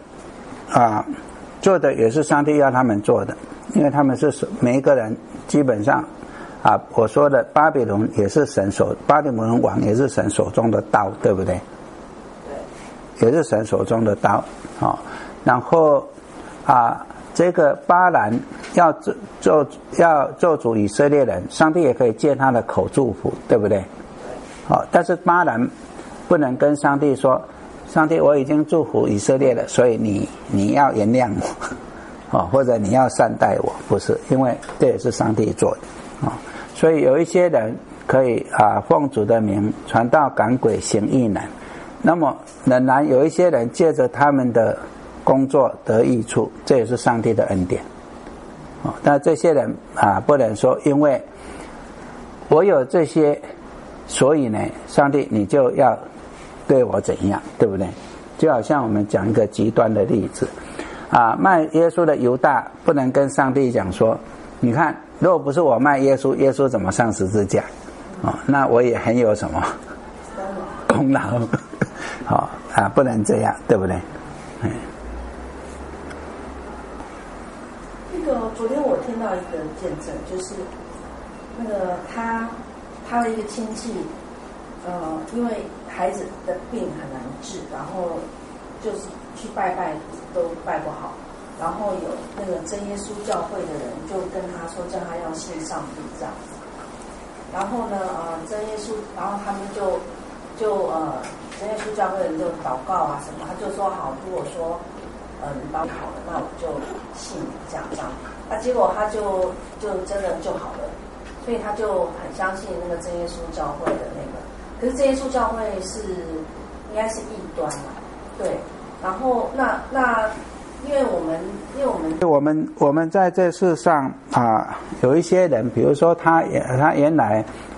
也是上帝要他们做的，因为他们是每一个人基本上我说的巴比伦王也是神手中的刀，对不对？对，也是神手中的刀然后这个巴兰要咒诅以色列人，上帝也可以借他的口祝福，对不对？但是巴兰不能跟上帝说，上帝我已经祝福以色列了，所以你要原谅我或者你要善待我，不是，因为这也是上帝做的所以有一些人可以奉主的名传道赶鬼行异能，那么仍然有一些人借着他们的工作得益处，这也是上帝的恩典但这些人不能说因为我有这些，所以呢上帝你就要对我怎样，对不对？就好像我们讲一个极端的例子卖耶稣的犹大不能跟上帝讲说，你看如果不是我卖耶稣，耶稣怎么上十字架那我也很有什么功劳不能这样，对不对？ 昨天我听到一个见证，就是那个他的一个亲戚因为孩子的病很难治，然后就是去拜拜都拜不好，然后有那个真耶稣教会的人就跟他说，叫他要信上帝这样子。然后呢真耶稣，然后他们就真耶稣教会的人就祷告什么，他就说好，如果说你帮好了，那我就信你这样结果他就真的就好了，所以他就很相信那个真耶稣教会的那个。可是真耶稣教会是应该是异端对。然后那因为我们在这世上有一些人，比如说他原来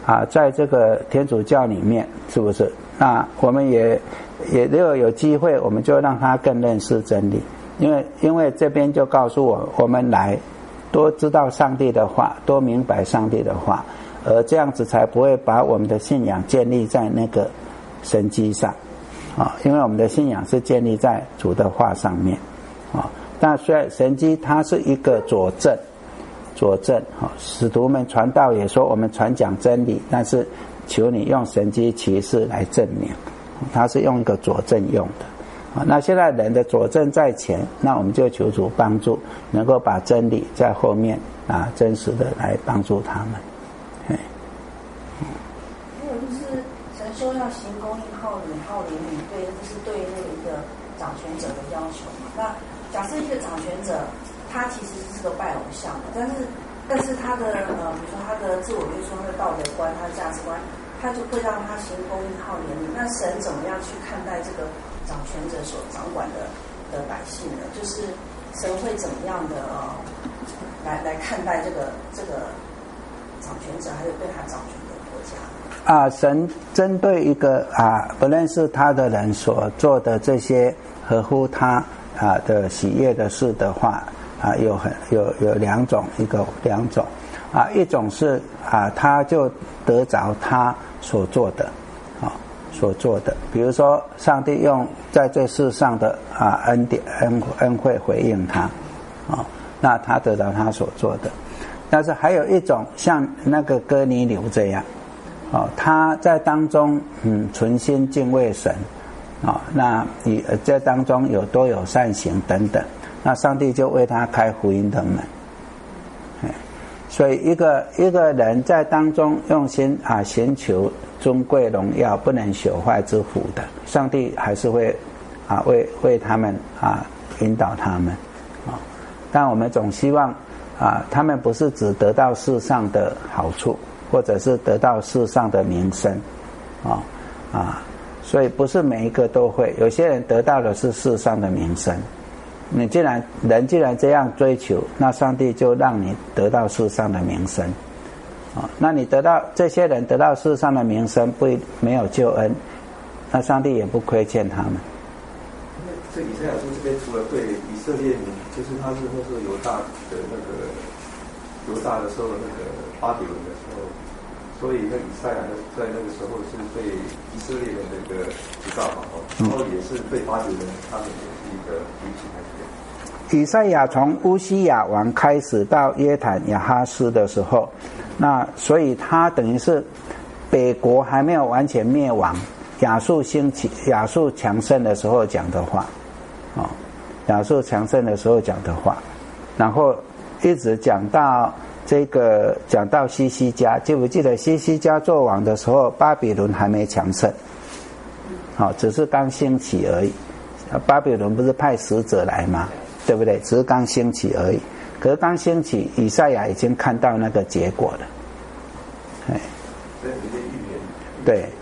在这个天主教里面，是不是？那我们也如果有机会，我们就让他更认识真理，因为这边就告诉我们来多知道上帝的话，多明白上帝的话，而这样子才不会把我们的信仰建立在那个神迹上因为我们的信仰是建立在主的话上面但虽然神迹它是一个佐证使徒们传道也说我们传讲真理，但是求你用神迹奇事来证明，它是用一个佐证用的那现在人的佐证在前，那我们就求主帮助，能够把真理在后面真实的来帮助他们。 还有就是神说要行公义、好怜悯，对，就是对那个掌权者的要求嘛。那假设一个掌权者，他其实是个拜偶像的，但是他的比如说他的自我约束、他的道德观、他的价值观，他就会让他行公义、好怜悯。那神怎么样去看待这个掌权者所掌管的百姓呢？就是神会怎么样的来看待这个掌权者，还有对他掌权的国家？ 神针对一个不认识他的人所做的这些合乎他的喜悦的事的话有两种，一种是他就得着他所做的，比如说上帝用在这世上的恩典恩惠回应他那他得到他所做的。但是还有一种像那个哥尼流这样他在当中存心敬畏神那在当中多有善行等等，那上帝就为他开福音的门。所以一个人在当中用心寻求尊贵荣耀不能朽坏之福的，上帝还是会为他们引导他们但我们总希望他们不是只得到世上的好处，或者是得到世上的名声所以不是每一个都会，有些人得到的是世上的名声。人既然这样追求，那上帝就让你得到世上的名声那你这些人得到世上的名声没有救恩，那上帝也不亏欠他们。 这以赛亚书这边除了对以色列民，就是他是那时候犹大的时候那个巴比伦的时候，所以那以赛亚在那个时候是对以色列人的一个指导嘛然后也是对巴比伦他们也是一个提醒来的。 以赛亚从乌西雅王开始到约坦亚哈斯的时候，那所以他等于是北国还没有完全灭亡，亚述兴起、亚述强盛的时候讲的话亚述强盛的时候讲的话，然后一直讲到西西家，记不记得西西家做王的时候，巴比伦还没强盛只是刚兴起而已。巴比伦不是派使者来吗？对不对？只是刚兴起而已。可是刚兴起，以赛亚已经看到那个结果了。对。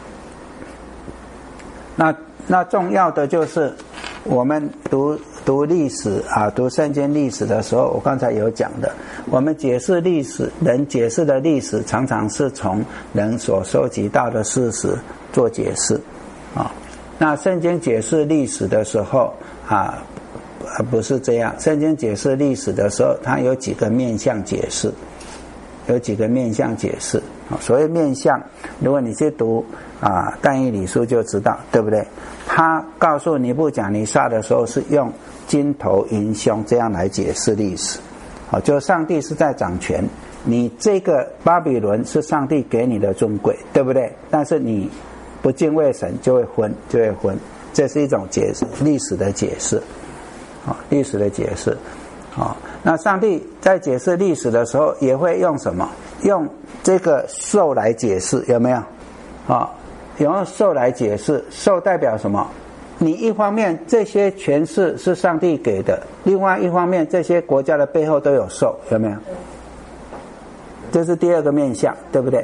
那重要的就是我们读历史读圣经历史的时候，我刚才有讲的，我们解释历史，人解释的历史常常是从人所收集到的事实做解释那圣经解释历史的时候不是这样。圣经解释历史的时候，它有几个面向解释，所谓面向，如果你去读但以理书就知道，对不对？他告诉尼布甲尼撒的时候是用金头银胸这样来解释历史就上帝是在掌权，你这个巴比伦是上帝给你的尊贵，对不对？但是你不敬畏神就会昏，这是一种解释历史的解释那上帝在解释历史的时候也会用什么？用这个兽来解释，有没有用兽来解释。兽代表什么？你一方面这些权势是上帝给的，另外一方面这些国家的背后都有兽，有没有？这是第二个面向，对不对？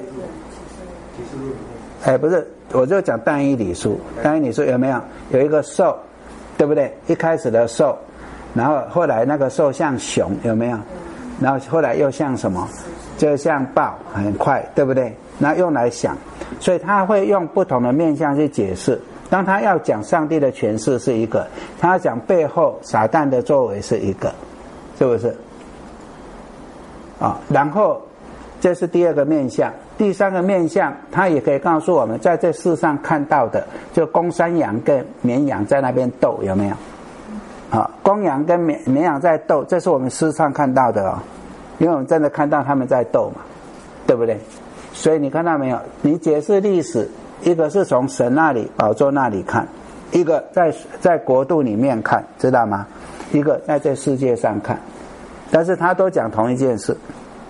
不是，我就讲但以理书有没有？有一个兽，对不对？一开始的兽，然后后来那个兽像熊，有没有？然后后来又像什么？就像豹，很快，对不对？ 那用来想，所以他会用不同的面向去解释。当他要讲上帝的诠释是一个，他要讲背后撒旦的作为是一个，是不是？然后这是第二个面向。第三个面向，他也可以告诉我们，在这世上看到的，就公山羊跟绵羊在那边斗，有没有？公羊跟绵羊在斗，这是我们世上看到的因为我们真的看到他们在斗嘛，对不对？所以你看到没有？你解释历史，一个是从神那里、宝座那里看，一个在国度里面看，知道吗？一个在这世界上看，但是他都讲同一件事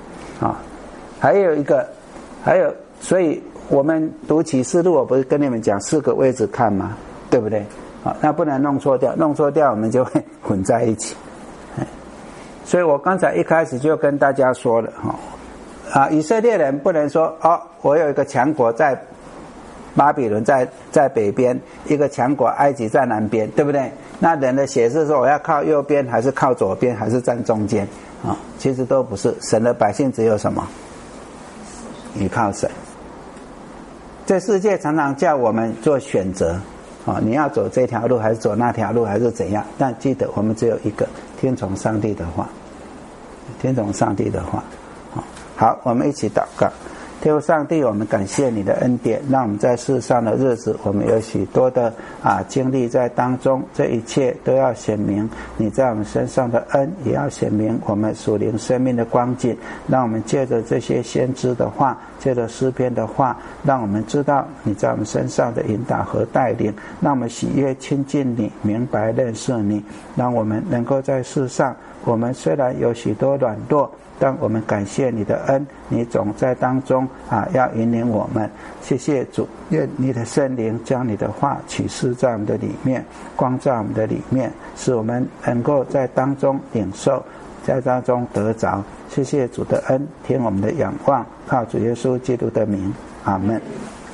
还有，所以我们读启示录，我不是跟你们讲4个位置看吗？对不对？那不能弄错掉，弄错掉我们就会混在一起。所以我刚才一开始就跟大家说了以色列人不能说我有一个强国在巴比伦在北边，一个强国埃及在南边，对不对？那人的写是说我要靠右边还是靠左边还是站中间其实都不是。神的百姓只有什么？依靠神。这世界常常叫我们做选择你要走这条路还是走那条路还是怎样，但记得我们只有一个，听从上帝的话，听从上帝的话。好，我们一起祷告。天父上帝，我们感谢你的恩典，让我们在世上的日子，我们有许多的经历在当中，这一切都要显明你在我们身上的恩，也要显明我们属灵生命的光景。让我们借着这些先知的话，借着诗篇的话，让我们知道你在我们身上的引导和带领，让我们喜悦亲近你，明白认识你，让我们能够在世上，我们虽然有许多软弱，但我们感谢你的恩，你总在当中要引领我们。谢谢主，愿你的圣灵将你的话启示在我们的里面，光照我们的里面，使我们能够在当中领受，在当中得着。谢谢主的恩，听我们的仰望，靠主耶稣基督的名，阿们。